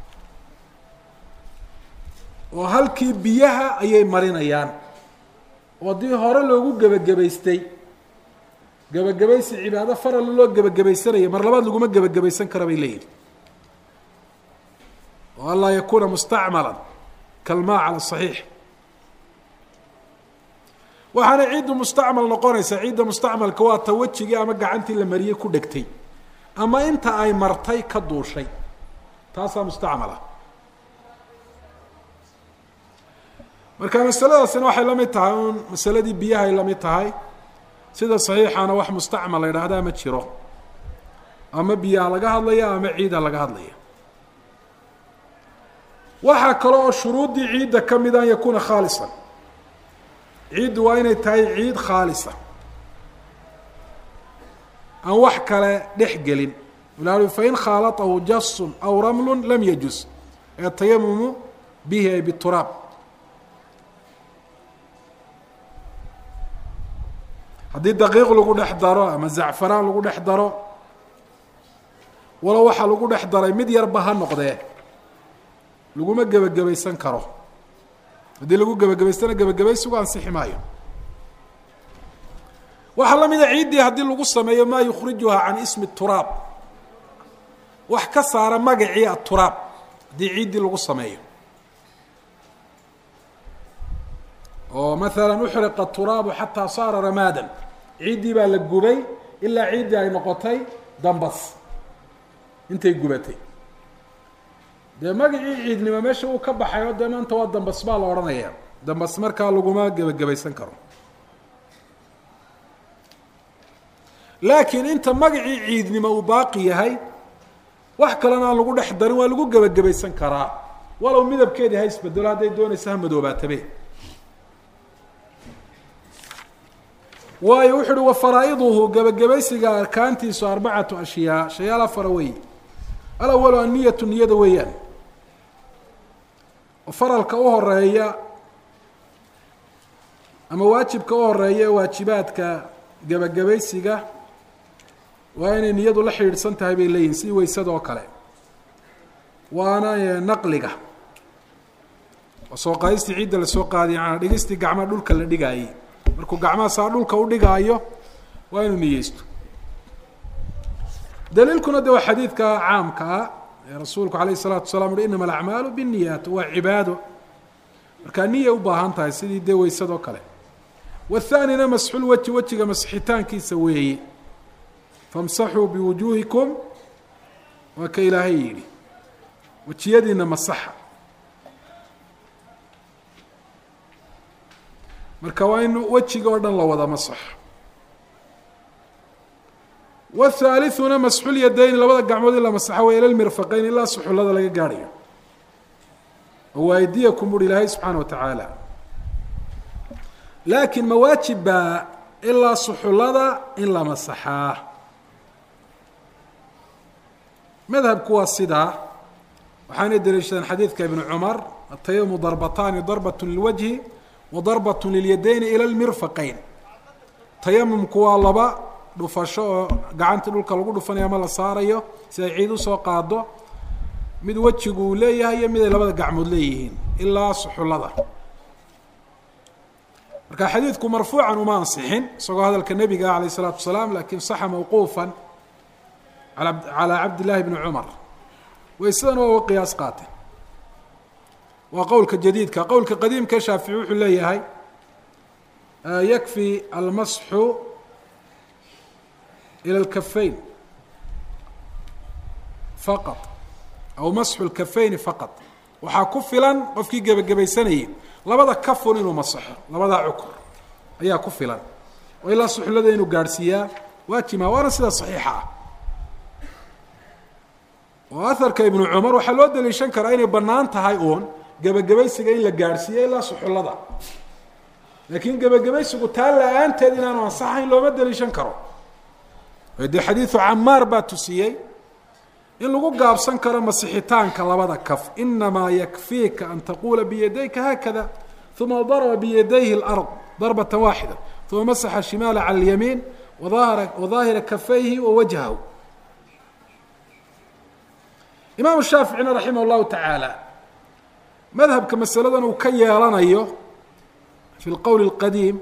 oo halkii biyaha ayay marinayaan oo haddii hore loogu gebagabaystay gebagabaysi cibaado faral loo gebagabaysanaya mar labaad laguma gebagabaysan kara bay leeyihin oo anlaa yakuuna mustacmalan kalmaa cala saxiix waxaana ciiddu mustacmal noqonaysaa ciidda mustacmalka waa ta wejigii ama gacantii la mariyey ku dhegtay ama inta ay martay ka duushay taasaa mustacmala marka masaladaasina waxay la mid tahay un masaladii biyahay la mid tahay sida saxiixana wax mustacmal la yidhaahdaa ma jiro ama biyaha laga hadlaya ama ciida laga hadlaya waxaa kale oo shuruuddii ciidda ka mid an yakuuna khaalisan ciiddu waa inay tahay ciid khaalisa aan wax kale dhex gelin ilaali fain khaalatahu jasun aw ramlun lam yajus ee tayamumu bihi ay bituraab haddii daqiiq lagu dhex daro ama zacfaraan lagu dhex daro walo waxaa lagu dhex daray mid yarba ha noqdee laguma gebagabaysan karo haddii lagu gebagabaystana gebagabaysigu ansixi maayo waxaa la mida ciiddii haddii lagu sameeyo maa yukhrijuha can ismi turaab wax ka saara magacii aturaab haddii ciiddii lagu sameeyo oo maala uxriqa turaabu xataa saara ramaadan ciiddii baa la gubay ilaa ciiddii ay noqotay dambas intay gubatay dee magacii ciidnimo meesha uu ka baxay oo dee maanta waa dambas baa la odhanaya dambas markaa laguma gebagabaysan karo laakiin inta magacii ciidnimo uu baaqi yahay wax kalena aan lagu dhex darin waa lagu gebagabaysan karaa walow midabkeedii ha isbedelo hadday doonaysa ha madoobaatabe waayo wuxu uhi wafaraa'iduhu gebagabaysiga arkaantiisu arbacatu ashyaa shayaal afara wey alawalu anniyatu niyada weeyaan oo faralka u horeeya ama waajibka u horeeya waajibaadka gebagabaysiga waa inay niyadu la xidhiidhsan tahay bay leeyihin si weysada oo kale waana naqliga oo soo qaadistii ciidda lasoo qaadiy maanaa dhigistii gacmaha dhulka la dhigaayey markuu gacmaha saa dhulka u dhigaayo waa inuu niyeysto daliilkuna de waa xadiidka caamka ah ee rasuulku alayh الsalaatu wasalaam uhi inama alacmaalu bالniyaat waa cibaado markaa niya u baahan tahay sidii dee weysadoo kale wالthaanina masxulweji wejiga masxitaankiisa weeye famsaxuu biwujuuhikum waa ka ilaahay yidhi wejiyadiina masaxa marka waa in wejiga oo dhan la wada masaxo wالثالثuna masxulyadayni labada gacmood in la masaxo way ila lmirfaqayn ilaa suxullada laga gaadhayo oo aydiyakum uri ilaahay subxaana watacaala laakiin ma waajib baa ilaa suxullada in la masaxaa madhabku waa sidaa waxaanay daliishadeen xadiidka ibnu cumar atayamu darbataani darbat lilwajhi wa darbat lilyadayni ila lmirfaqayn tayamumku waa laba dhufasho oo gacanta dhulka lagu dhufanayo ama la saarayo si ay ciid usoo qaado mid wejigu uu leeyahay iyo mid ay labada gacmood leeyihiin ilaa suxullada marka xadiidku marfuucan uma ansixin isagoo hadalka nebiga alayh الsalaatu wasalaam lakin saxa mawquufa calى cabd llahi bni cumar waysadana waa uga qiyaas qaatay waa qowlka jadiidka qowlka qadiimka shaafici wuxuu leeyahay yakfi almasxu ilى اlkafayn faqط aw masxu اlkafayni faqط waxaa ku filan qofkii gebagabaysanayay labada kafun inuu masaxo labadaa cukur ayaa ku filan oo ilaa suxullada inuu gaadhsiiyaa waajima waana sida saxiixa ah oo aharka ibnu cumar waxaa loo daliishan karaa inay bannaan tahay uun gebagabaysiga in la gaadhsiiya ilaa suxullada laakiin gebagabaysigu taa la-aanteed inaanu ansaxayn looma daliishan karo dee xadiidu camaar baa tusiyey in lagu gaabsan karo masixitaanka labada kaf inamaa yakfiika an taquula biyadayka haakada uma darba biyadayhi اlأrض darbaة waaxida uma masaxa shimaala calى اlyamiin wadaahira kafayhi wawajhahu imaamu shaaficina raximah اllahu taعaalى madhabka masaladan uu ka yeelanayo fi اlqowl اlqadiim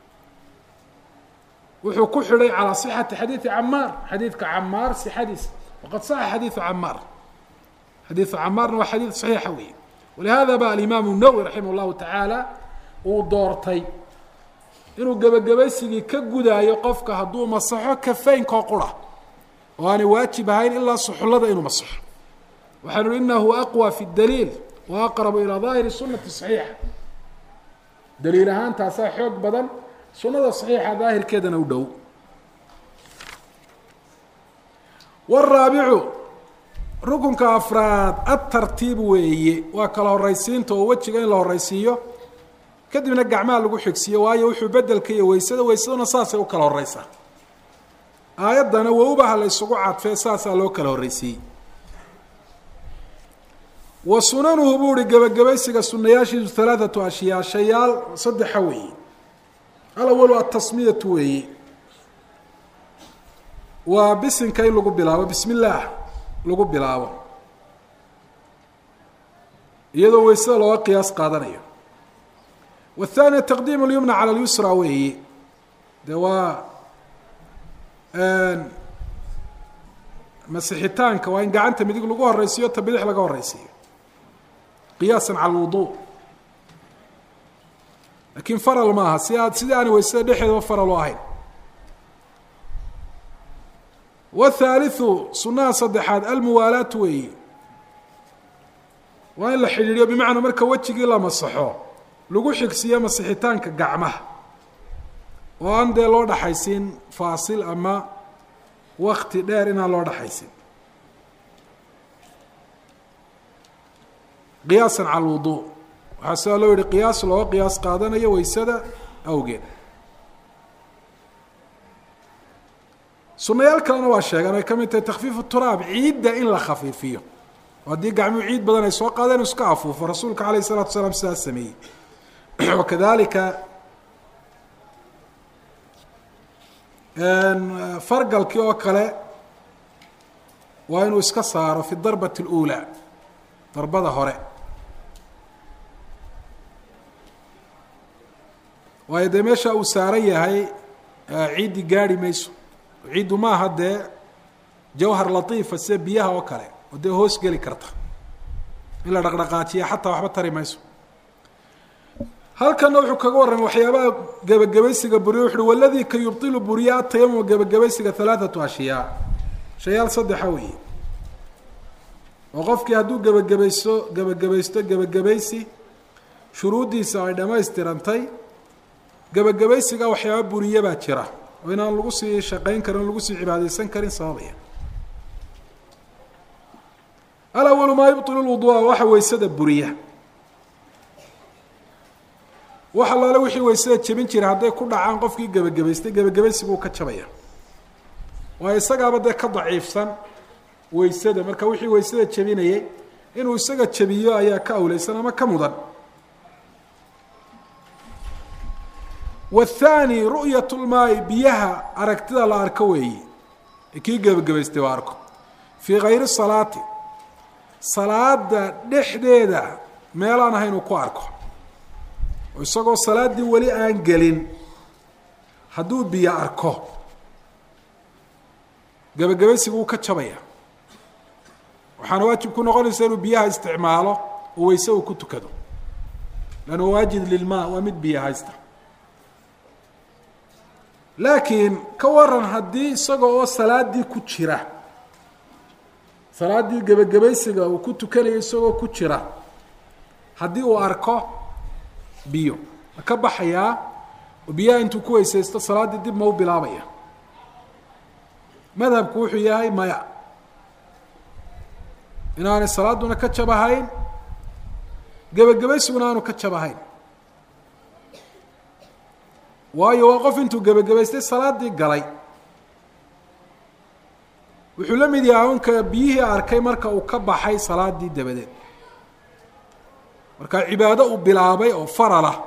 wuxuu ku xidhay calى صxati xadiiثi camaar xadiidka camaar sixadiisa wqad saxa xadiiثu camaar xadiiثu camaarna waa xadiid صaxiixa weeye walihada ba alimaamu الnawwi raximah اllahu taعaalى uu doortay inuu gebagabaysigii ka gudaayo qofka hadduu masaxo kafaynkoo qura oo aanay waajib ahayn ilaa suxullada inuu masaxo waxaanu hi inahu aqwى fi اdaliil wa aqrabu ilى ظaahiri sunati صaxiixa daliil ahaan taasaa xoog badan sunada صaxiixa daahirkeedana u dhow wاraabicu rukunka afraad atartiib weeye waa kala horaysiinta oo wejiga in la horaysiiyo kadibna gacmaha lagu xigsiiyo waayo wuxuu bedelka iyo weysada weysaduna saasay u kala horeysaa aayaddana wowbaha la isugu cadfee saasaa loo kala horreysiiyey wa sunanuhu buu uhi gebagabaysiga sunayaashiisu halaathatu ashyaa shayaal saddexa weeye alawalu atasmiyatu weeye waa bisinka in lagu bilaabo bismi illaah lagu bilaabo iyadoo weysada looga qiyaas qaadanayo wathaniya taqdiim اlyumna calى اlyusra weeye de waa masixitaanka waa in gacanta midig lagu horeysiiyo ta bidix laga horeysiiyo qiyaasa calى اlwudu lakin faral maaha si aad sidii aan weysada dhexeedaba faral u ahayn wthaaliثu sunaha saddexaad almuwaalaatu weeye waa in la xidhiidhiyo bimacnaa marka wejigii la masaxo lagu xigsiiyo masixitaanka gacmaha oo aan dee loo dhaxaysin faasil ama wakti dheer inaan loo dhaxaysin qiyaasa cala lwudu waxaa sidaa loo yihi qiyaas looga qiyaas qaadanayo weysada awgeed sunayaal kalena waa sheegaan ay ka mid tahay takfiifu turaab ciidda in la khafiifiyo oo haddii gacmuhu ciid badan ay soo qaadeen iska afuufo rasuulka alayh الsalatu wasalaam sidaas sameeyey wakadalika fargalkii oo kale waa inuu iska saaro fi darbati اlأulى darbada hore waayo dee meesha uu saaran yahay ciiddi gaari mayso ciiddu maaha dee jawhar latiifa sida biyaha oo kale oo dee hoos geli karta in la dhaqdhaqaajiya xataa waxba tari mayso halkana wuxuu kaga warramay waxyaabaha gebagabaysiga buriye wuxu uhi waladii ka yubطilu buriya atayamuma gebagabaysiga halaaثatu ashyaa shayaal saddexa weeye oo qofkii hadduu gebagabayso gebagabaysto gebagabaysi shuruuddiisa ay dhammaystirantay gebagabaysiga waxyaaba buriye baa jira oo inaan lagu sii shaqayn karin o lagu sii cibaadeysan karin sababaya alawalu maa yubطilu lwuduua waxa weysada buriya wax allaale wixii weysada jebin jira hadday ku dhacaan qofkii gebagabaystay gebagabaysiguu ka jabaya waayo isagaaba dee ka daciifsan weysada marka wixii weysada jebinayay inuu isaga jebiyo ayaa ka awleysan ama ka mudan wathani ru'yat lmaai biyaha aragtida la arko weeye kii gebagabaystay waa arko fii kayri salaati salaada dhexdeeda meelaan ahayn uu ku arko isagoo salaadii weli aan gelin hadduu biyo arko gabagabaysigu uu ka jabaya waxaana waajib ku noqonaysa inuu biyaha isticmaalo oo wayse uu ku tukado lanna waajid lilmaa waa mid biyo haysta laakiin ka waran haddii isaga oo salaadii ku jira salaadii gabagabaysiga uu ku tukanayo isagoo ku jira haddii uu arko biyo ma ka baxayaa oo biyaha intuu ku weysaysto salaaddii dib ma u bilaabaya madhabku wuxuu yahay maya inaanay salaaduna ka jabahayn gebagabaysiguna aanu ka jabahayn waayo waa qof intuu gebagabaystay salaaddii galay wuxuu la mid yahay unka biyihii arkay marka uu ka baxay salaaddii dabadeed marka cibaado uu bilaabay oo faralah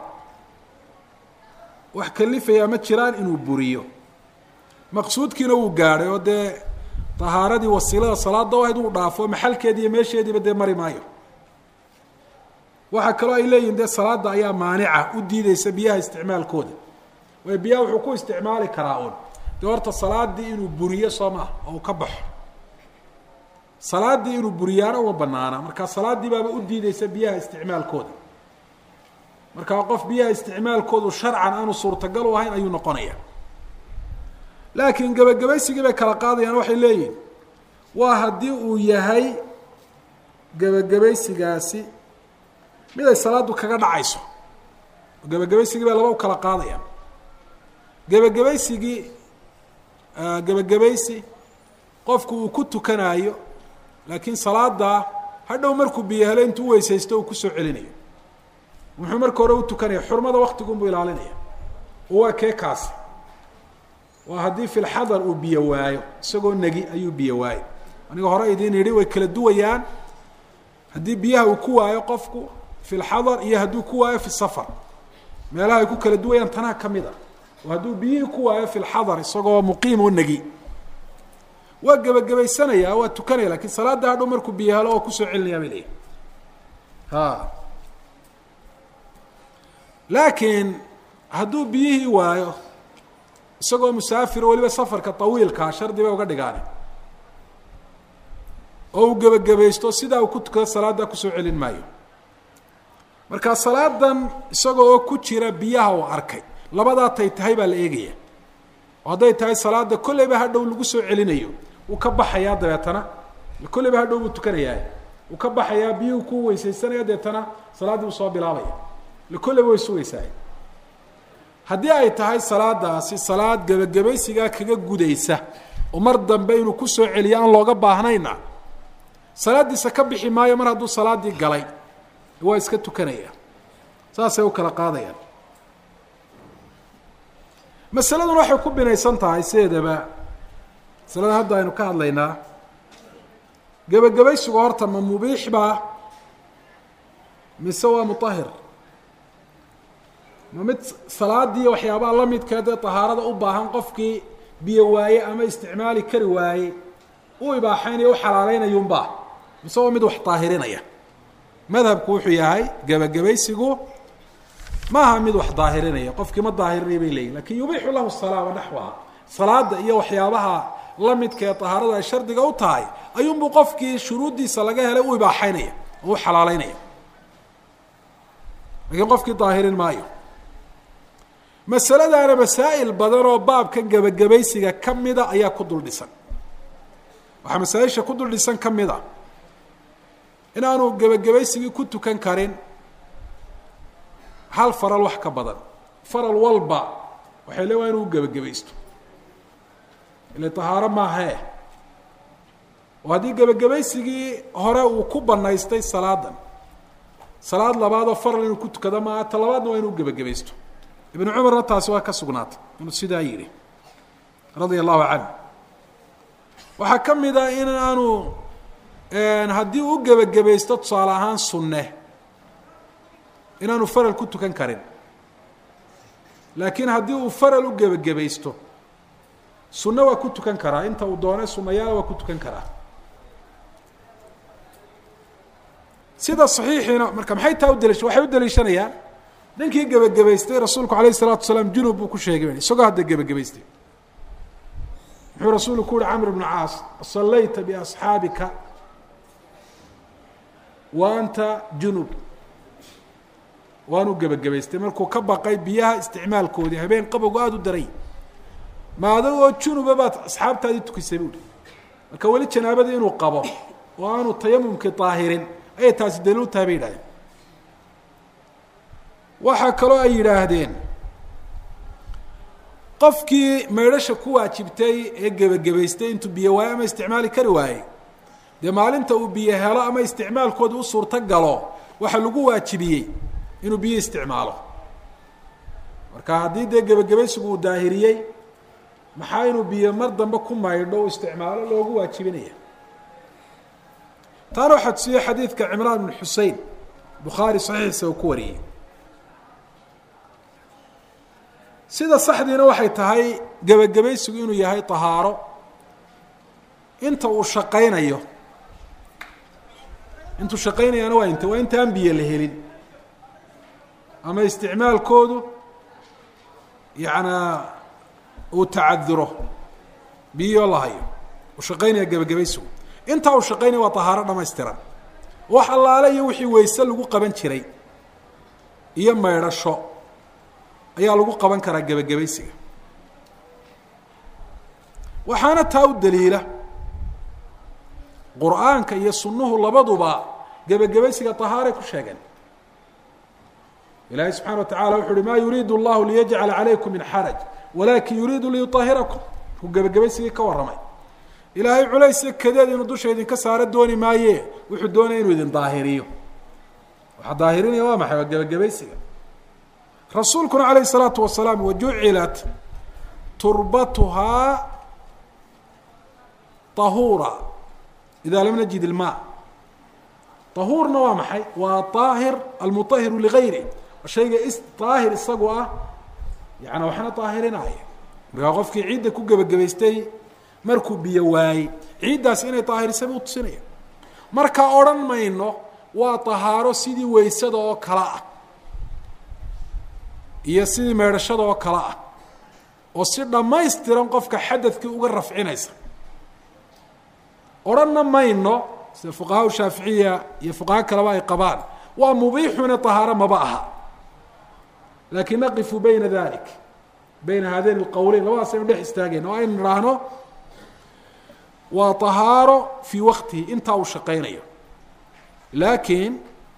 wax kalifaya ma jiraan inuu buriyo maqsuudkiina wuu gaadhay oo dee tahaaradii wasiilada salaada wahayd uu dhaafo maxalkeedii iyo meesheediiba dee mari maayo waxaa kaloo ay leeyihin dee salaada ayaa maanica u diideysa biyaha isticmaalkooda waayo biyaha wuxuu ku isticmaali karaa un dee horta salaadii inuu buriyo soo maha oo uu ka baxo salaadii inuu buriyaana uma banaana marka salaadii baaba u diideysa biyaha isticmaalkooda markaa qof biyaha isticmaalkoodu sharcan aanu suurtagal u ahayn ayuu noqonaya laakiin gebagabaysigii bay kala qaadayaan waxay leeyihin waa haddii uu yahay gebagabaysigaasi mid ay salaaddu kaga dhacayso gebagabaysigii bay laba u kala qaadayaan gebagabaysigii gebagabaysi qofku uu ku tukanaayo laakiin salaada hadhow markuu biyo helo intuu u weysaysto uu kusoo celinayo muxuu marka hore u tukanaya xurmada waktigunbuu ilaalinaya oo waa kee kaasi waa haddii fi lxadar uu biyo waayo isagoo negi ayuu biyo waayo aniga hore idiin yidhi way kala duwayaan haddii biyaha uu ku waayo qofku fi lxadar iyo hadduu ku waayo fi safar meelaha ay ku kala duwayaan tanaha ka mid a oo hadduu biyihii ku waayo fi lxadar isagoo muqiim oo negi waa gebagabaysanaya waa tukanaya lakin salaada hadhow markuu biyo helo oo kusoo celinaya bay leeyahy ha laakiin hadduu biyihii waayo isagoo musaafir weliba safarka tawiilkaa shardi bay uga dhigaane oo uu gebagabaysto sidaa uu ku tukado salaaddaa kusoo celin maayo marka salaadan isagoo oo ku jira biyaha uu arkay labadaa tay tahay baa la eegaya oo hadday tahay salaada kolleyba hadhow lagu soo celinayo wuu ka baxayaa dabeetana kolleyba hadhow buu tukanayaa wuu ka baxayaa biyuhu ku weysaysanaya dabeetana salaaddii uu soo bilaabaya kolleyba way sugaysaa haddii ay tahay salaadaasi salaad gebagabaysigaa kaga gudaysa oo mar dambe inuu kusoo celiyo aan looga baahnayna salaaddiisa ka bixi maayo mar hadduu salaaddii galay waa iska tukanaya saasay u kala qaadayaan masaladuna waxay ku binaysan tahay sideedaba masalada hadda aynu ka hadlaynaa gebagabaysigu horta ma mubiix baa mise waa mutahir ma mid salaadii waxyaabaha la midka dee tahaarada u baahan qofkii biyo waaye ama isticmaali kari waaye u ibaaxaynayo u xalaaleynayunba mise waa mid wax daahirinaya madhabku wuxuu yahay gebagabaysigu maaha mid wax daahirinaya qofkii ma daahirinaya bay leeyihin lakin yubiixu lahu salaa wa naxwaha salaada iyo waxyaabaha la midka ee tahaarada ay shardiga u tahay ayuunbuu qofkii shuruuddiisa laga helay u ibaaxaynaya oo u xalaaleynaya lakiin qofkii daahirin maayo masaladaana masaa'il badan oo baabkan gebagabaysiga ka mida ayaa ku dul dhisan waxaa masaa-isha ku dul dhisan ka mid a inaanu gebagabaysigii ku tukan karin hal faral wax ka badan faral walba waxay le waa inuu gebagabaysto ile tahaaro maahee oo haddii gebagabaysigii hore uu ku banaystay salaadan salaad labaadoo faral inuu ku tukado maaha ta labaadna waa inuu gebagabaysto ibnu cumarna taasi waa ka sugnaatay inuu sidaa yidhi radia allahu canhu waxaa ka mid a in aanu haddii u gebagabaysto tusaale ahaan sunne inaanu faral ku tukan karin laakiin haddii uu faral u gebagabaysto sunne waa ku tukan karaa inta uu doone sunayaala waa ku tukan karaa sida saxiixiina marka maxay taa u daliisha waxay u daliishanayaan ninkii gebagabaystay rasuulku alayh الsalaatu wasalaam junub buu ku sheegay isagoo hadda gebagabaystay muxuu rasuulku ku yihi camr bnu caas sallayta biasxaabika wa anta junub waanu gebagabaystay markuu ka baqay biyaha isticmaalkoodii habeen qabowgu aada u daray ma adagoo junuba baad asxaabtaadii tukisay buuhi marka weli janaabadii inuu qabo oo aanu tayamumkii daahirin ayay taasi daliil u tahay bay yidhahdeen waxaa kaloo ay yidhaahdeen qofkii meydhasha ku waajibtay ee gebagabaystay intuu biyo waayo ama isticmaali kari waayey dee maalinta uu biyo helo ama isticmaalkooda u suurto galo waxaa lagu waajibiyey inuu biyo isticmaalo marka haddii dee gebagabaysigu uu daahiriyey maxaa inuu biyo mar dambe ku maydho u isticmaalo loogu waajibinaya taana waxaa tusiyey xadiidka cimraan bn xusein bukhaari saxiixiisa uu ku wariyey sida saxdiina waxay tahay gebagabaysigu inuu yahay طahaaro inta uu shaqaynayo intuu shaqaynayana waa inta waa inta aan biyo la helin ama isticmaalkoodu yaعnaa uu tacaduro biyo la hayo uu shaqaynaya gebagabaysigu intaa uu shaqaynaya waa طahaaro dhamaystiran wax allaale iyo wixii weyse lagu qaban jiray iyo maydhasho ayaa lagu qaban karaa gebagabaysiga waxaana taa u daliila qur'aanka iyo sunnuhu labaduba gebagabaysiga طahaaray ku sheegeen ilaahay subxana wa tacala wuxu uhi ma yuriidu اllahu liyajcala calaykum min xaraj walakin yuriidu liyuطahirakum ku gebagabaysigii ka warramay ilaahay culayse kadeed inuu dusha idinka saaro dooni maaye wuxuu doonaya inuu idin daahiriyo waxaa daahirinaya waa maxay waa gebagabaysiga rasuulkuna عalayه الصalaaةu wasalaam wajucilat turbatuhaa طahuura ida lam najid ilma طahuurna waa maxay waa طaahir almuطahiru ligayri shayga طaahir isagu ah yani waxna طaahirinaya markaa qofkii ciidda ku gebagabaystay markuu biyo waayey ciiddaas inay طaahirisaba u tusinaya markaa odhan mayno waa طahaaro sidii weysada oo kale ah iyo sidii meedhashada oo kale ah oo si dhammaystiran qofka xadadkii uga rafcinaysa odhanna mayno sida fuqahaa shaaficiya iyo fuqaha kaleba ay qabaan waa mubiixuna طahaaro maba aha laakin naqifu bayna dalik bayna haadayn اlqowleyn labadaas aynu dhex istaageen oo aynu idhaahno waa طahaaro fii waktihi intaa uu shaqaynayo laakiin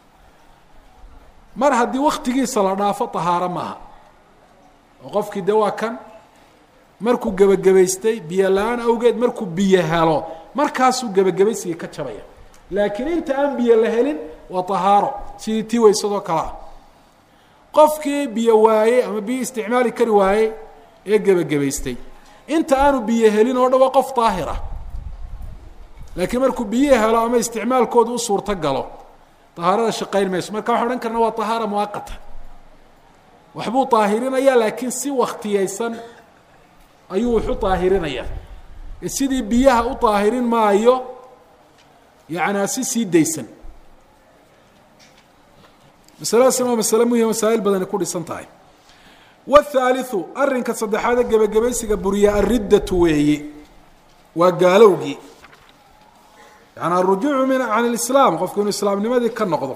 mar haddii waktigiisa la dhaafo طahaaro maaha oo qofkii de waa kan markuu gebagabaystay biyo la-aan awgeed markuu biyo helo markaasuu gebagabaysigii ka jabaya laakiin inta aan biyo la helin waa طahaaro sidii tii weysadoo kale ah qofkii biyo waayey ama biyo isticmaali kari waayey ee gebagabaystay inta aanu biyo helin oo dhan waa qof طaahira laakiin markuu biyo helo ama isticmaalkooda u suurto galo طahaarada shaqayn mayso marka waxaan odhan karna waa طahaara muaqata waxbuu طaahirinaya laakiin si waktiyeysan ayuu wuxu طaahirinaya sidii biyaha u طaahirin maayo yaعnaa si sii daysan masaladaasina waa masale muhima masaa'il badani ku dhisan tahay wالthaaliثu arrinka saddexaade gebagabaysiga buriya aلriddatu weeye waa gaalowgii yani aلrujuucu min can اlislaam qofku inuu islaamnimadii ka noqdo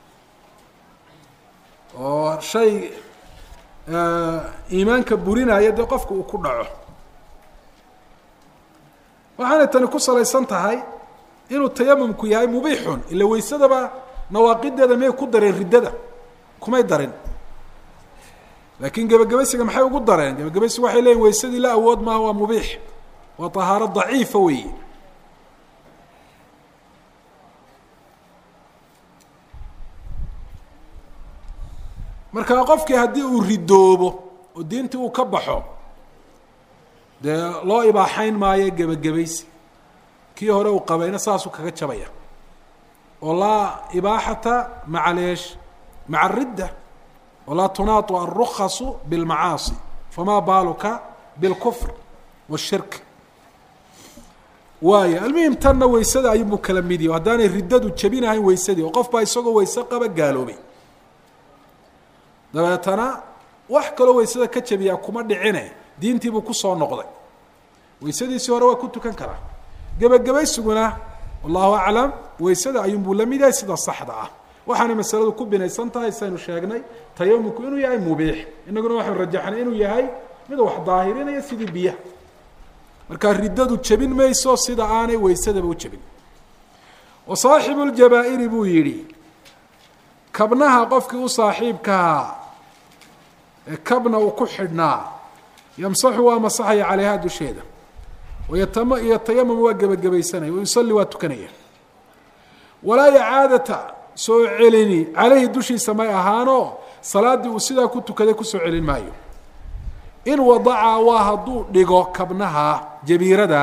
oo shay iimaanka burinaya dee qofka uu ku dhaco waxaanay tani ku salaysan tahay inuu tayamumku yahay mubiixun ila weysadaba nawaaqideeda miyay ku dareen riddada kumay darin laakiin gebagabaysiga maxay ugu dareen gebagabaysiga waxay leeyihin weysadii la awood maaha waa mubiix waa طahaaro daciifa weeye markaa qofkii haddii uu ridoobo oo diintii uu ka baxo dee loo ibaaxayn maayo gebagabaysi kii hore uu qabayna saasuu kaga jabaya oo laa ibaaxata maca leesh maca aridda walaa tunaatu alrukasu biاlmacaasi famaa baaluka biاlkufr wالshirk waayo almuhim tanna weysada ayuunbuu kala midiya haddaanay riddadu jabinahayn weysadii oo qof baa isagoo weyse qaba gaaloobay dabeetana wax kaloo weysada ka jabiyaa kuma dhicine diintiibuu kusoo noqday weysadiisii hore waa ku tukan karaa gebagabaysuguna wallahu aclam weysada ayuunbuu la mid yahay sida saxda ah waxaana masaladu ku binaysan tahay saynu sheegnay tayamumku inuu yahay mubiix inaguna waxaanu rajaxnay inuu yahay mid wax daahirinaya sidii biyaha markaa riddadu jebin mayso sida aanay weysadaba u jebin wa saaxibu ljabaa'iri buu yidhi kabnaha qofkii u saaxiibkaha ee kabna uu ku xidhnaa yamsaxu waa masaxaya calayha dusheeda wayatama yatayamam waa gebagabaysanaya wayusalli waa tukanaya walaa icaadata soo celini calayhi dushiisa may ahaano salaaddii uu sidaa ku tukaday kusoo celin maayo in wadaca waa hadduu dhigo kabnaha jabiirada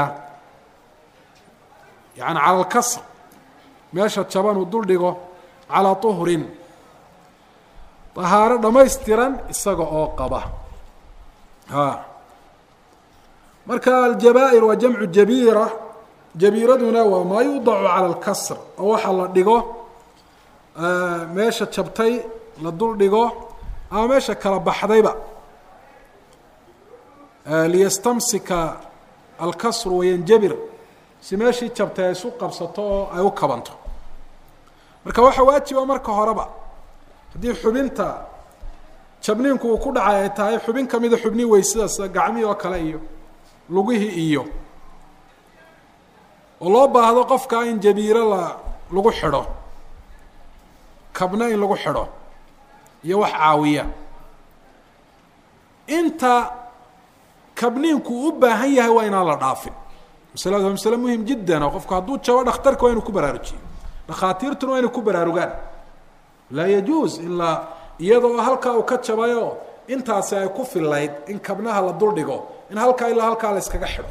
yani cala alkasr meesha jaban uu dul dhigo calaa tuhrin tahaaro dhamaystiran isaga oo qaba ha marka aljabaa'ir waa jamcu jabiira jabiiraduna waa maa yudacu cala alkasr oo waxaa la dhigo meesha jabtay la dul dhigo ama meesha kala baxdayba liyastamsika alkasru wayanjabir si meeshii jabtay ay isu qabsato oo ay u kabanto marka waxaa waajiba marka horeba haddii xubinta jabniinku uu ku dhacay ay tahay xubin kamida xubnii weysada sida gacmihii oo kale iyo lugihii iyo oo loo baahdo qofka in jabiiro la lagu xidho kabna in lagu xidho iyo wax caawiya inta kabniinku u baahan yahay waa inaan la dhaafin masaladu waa masale muhim jiddan oo qofku hadduu jabo dhakhtarka waa inuu ku baraarujiyo dhakhaatiirtuna waa inay ku baraarugaan laa yajuus ilaa iyadoo halkaa uu ka jabayo intaasi ay ku fillayd in kabnaha la dul dhigo in halkaa ilaa halkaa la iskaga xidho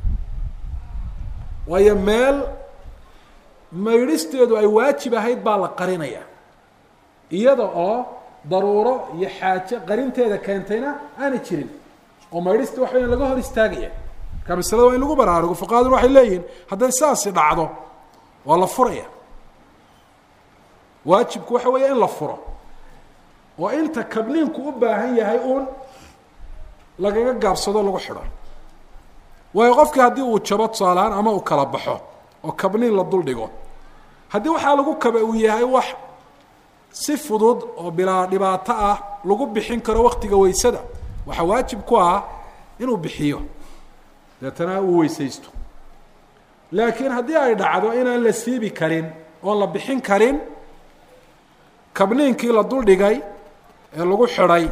waayo meel maydhisteedu ay waajib ahayd baa la qarinaya iyada oo daruuro iyo xaaje qarinteeda keentayna aanay jirin oo maydhista wax weyan laga hor istaagaya marka masalada waa in lagu baraarugo fuqahaduna waxay leeyihiin hadday saasi dhacdo waa la furaya waajibku waxa weeya in la furo oo inta kabniinku u baahan yahay uun lagaga gaabsado lagu xidho waayo qofkii haddii uu jabo tusaalahaan ama uu kala baxo oo kabniin la dul dhigo haddii waxaa lagu kaba uu yahay wax si fudud oo bilaa dhibaato ah lagu bixin karo waktiga weysada waxaa waajib ku ah inuu bixiyo deetana uu weysaysto laakiin haddii ay dhacdo inaan la siibi karin oon la bixin karin kabniinkii la dul dhigay ee lagu xidhay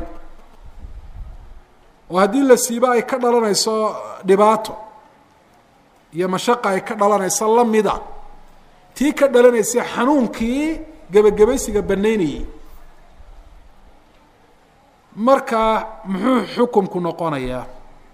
oo haddii la siibo ay ka dhalanayso dhibaato iyo mashaqa ay ka dhalanayso lamida tii ka dhalanaysa xanuunkii gebagabaysiga banaynayey markaa muxuu xukumku noqonayaa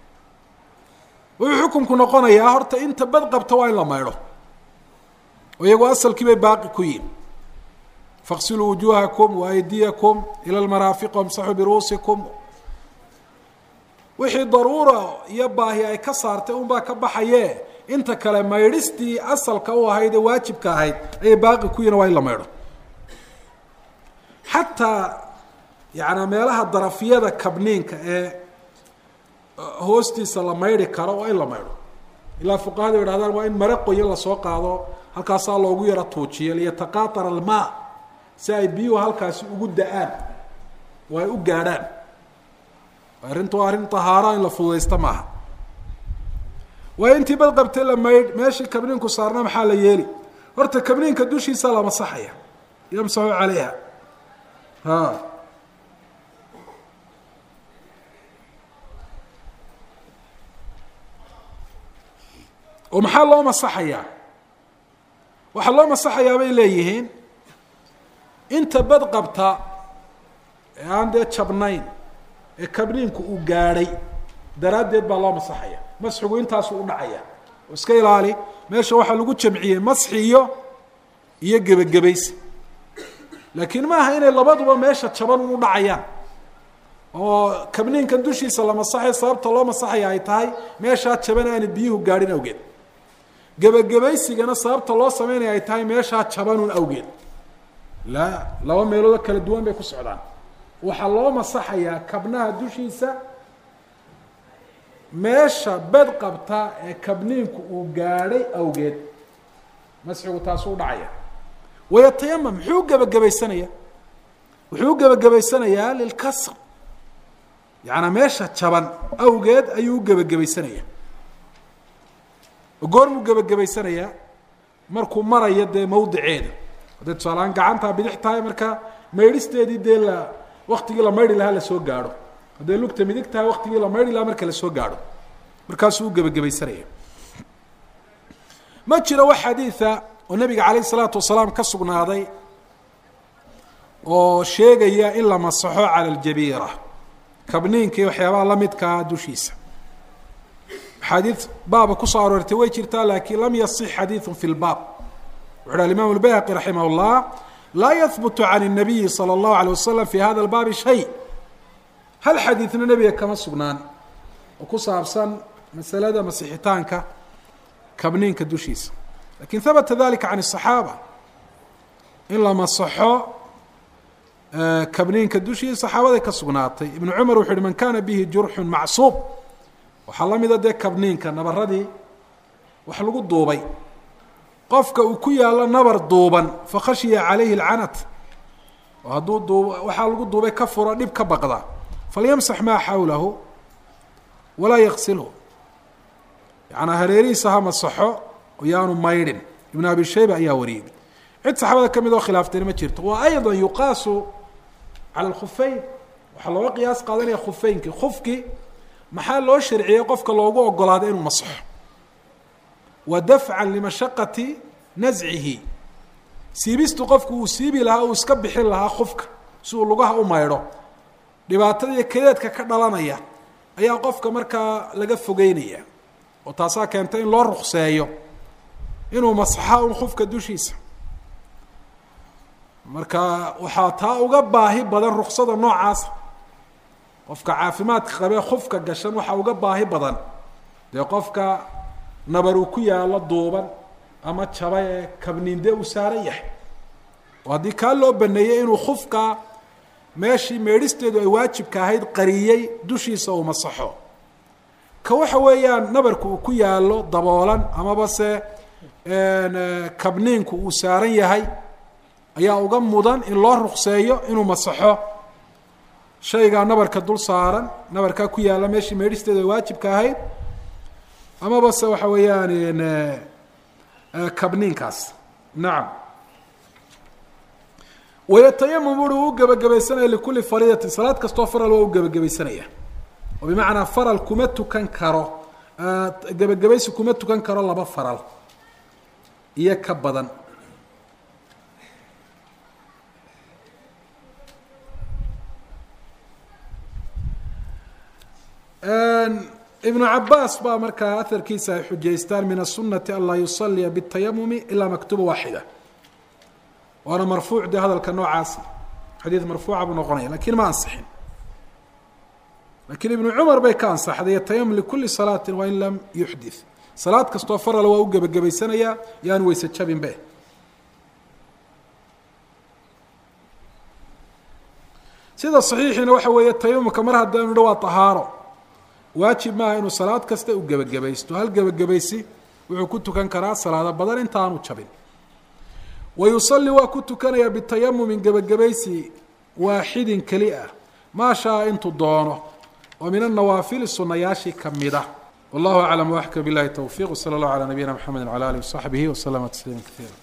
wuxuu xukumku noqonayaa horta inta bad qabta waa in la maydho oo iyagoo asalkii bay baaqi ku yihin faqsiluu wujuuhakum waaydiyakum ila lmaraafiq wamsaxuu biruusikum wixii daruura iyo baahi ay ka saartay unbaa ka baxaye inta kale maydhistii asalka u ahayd ee waajibka ahayd ayay baaqi ku yihin waa in la maydho xataa yaani meelaha darafyada kabniinka ee hoostiisa la maydhi karo waa in la maydho ilaa fuqahadu yidhahdaan waa in mare qoyan lasoo qaado halkaasaa loogu yaro tuujiyo liyataqaatara almaa si ay biyuhu halkaasi ugu da-aan oo ay u gaadhaan arrintu waa arrin tahaara in la fududaysta maaha waa intii bad qabtay la maydh meeshii kabniinku saarna maxaa la yeeli horta kabniinka dushiisa la masaxaya yamsaxu calayha ha oo maxaa loo masaxayaa waxaa loo masaxayaa bay leeyihiin inta bad qabta ee aan dee jabnayn ee kabniinku uu gaadhay daraaddeed baa loo masaxaya masxigu intaasu u dhacaya oo iska ilaali meesha waxaa lagu jamciyey masxi iyo iyo gebagabaysi laakiin maaha inay labaduba meesha jaban u dhacayaan oo kabniinkan dushiisa la masaxay sababta loo masaxaya ay tahay meeshaa jaban aanay biyuhu gaadhin awgeed gebagabaysigana sababta loo sameynaya ay tahay meeshaa jabanun awgeed laa laba meeloodoo kala duwan bay ku socdaan waxaa loo masaxayaa kabnaha dushiisa meesha bed qabta ee kabniinku uu gaadhay awgeed masxigu taasuu dhacaya. wayatayamam muxuu gebagabaysanayaa wuxuu gebagabaysanayaa lilkasr, yacanaa meesha jaban awgeed ayuu gebagabaysanayaa. goormuu gebagabaysanayaa markuu marayo dee mawdiceeda, hadday tusaalahaan gacantaa bidix tahay marka maydhisteedii dee la waktigii la maydhi lahaa lasoo gaadho, hadday lugta midig tahay waktigii la maydhi lahaa marka lasoo gaadho markaasuu u gebagabaysanaya. ma jiro wax xadiida oo nabiga calayh isalaatu wasalaam ka sugnaaday oo sheegaya in la masaxo cala aljabiira, kabniinka iyo waxyaabaha lamidkaa dushiisa. axaadiid baaba kusoo aroortay way jirtaa, laakiin lam yasix xadiidu fi lbaab. wuxu uhi alimaam albayhaqi raximah اllah laa yahbutu can الnabiyi salى اllahu alيه wasalam fi hada albaabi shay. hal xadiidna nebiga kama sugnaan oo ku saabsan masalada masixitaanka kabniinka dushiisa, lakin habata dalika can الصaxaaba in la masaxo kabniinka dushiisa saxaabaday ka sugnaatay. ibnu cumar wuxu uhi man kana bihi jurxu macsuub, waxaa la mida dee kabniinka nabaradii wax lagu duubay, qofka uu ku yaalo nabar duuban fakhashiya calayhi اlcanat, oo hadduu duu waxaa lagu duubay ka furo dhib ka baqda, falyamsax maa xawlahu walaa yaksilhu, yacanaa hareerihiisa ha masaxo oo yaanu maydhin. ibnu abi shayba ayaa wariyey. cid saxaabada ka mid oo khilaaftayna ma jirto. wa ayضa yuqaasu cala اlkhufeyn, waxaa looga qiyaas qaadanaya khufeynkii. khufkii maxaa loo sharciyey qofka loogu ogolaaday inuu masaxo? wa dafcan limashaqati nascihi, siibistu qofku uu siibi lahaa uu iska bixin lahaa khufka si uu lugaha u maydho, dhibaatada iyo kadeedka ka dhalanaya ayaa qofka markaa laga fogeynaya, oo taasaa keentay in loo rukseeyo inuu masaxa un khufka dushiisa. marka waxaa taa uga baahi badan ruksada noocaasa, qofka caafimaadka qabee khufka gashan waxaa uga baahi badan dee qofka nabar uu ku yaalo duuban ama jaba ee kabniinde uu saaran yahay, oo haddii kaa loo baneeyey inuu khufka meeshii meedhisteedu ay waajibka ahayd qariyey dushiisa uu masaxo, ka waxa weeyaan nabarku uu ku yaalo daboolan amaba se kabniinku uu saaran yahay ayaa uga mudan in loo rukseeyo inuu masaxo shaygaa nabarka dul saaran, nabarkaa ku yaalla meeshii meedhisteedu ay waajibka ahayd, amaba se waxa weeyaan kabniinkaas. nacam. wayatayamam uri u gebagabaysanaya likuli fariidatin, salaad kastoo faral waa u gebagabaysanaya, oo bimacnaa faral kuma tukan karo, gebagabaysi kuma tukan karo laba faral iyo ka badan. ibnu cabaas baa markaa aharkiisa ay xujaystaan min asunati an laa yusaliya bاtayamumi ilaa maktuba waaxida, waana marfuuc de hadalka noocaasi xadiid marfuuca buu noqonaya, lakin ma ansixin. lakin ibnu cumar bay ka ansaxday yatayamum likuli salaati wain lam yuxdith, salaad kastoo faral waa u gebagabaysanayaa yaan weyse jabin be. sida saxiixiina waxa weeye tayamumka mar haddaynu dha waa tahaaro, waajib maaha inuu salaad kasta u gebagabaysto. hal gebagabaysi wuxuu ku tukan karaa salaado badan intaanu jabin. wayusalli waa ku tukanayaa bitayamumin gebagabaysi waaxidin keli ah maa shaa intuu doono oo min anawaafili sunayaashii kamida. wallahu aclam waxka bilahi towfiiq, wsala allahu calaa nabiyina mxamedi wala alihi wasaxbihi waslama tasliima kaiira.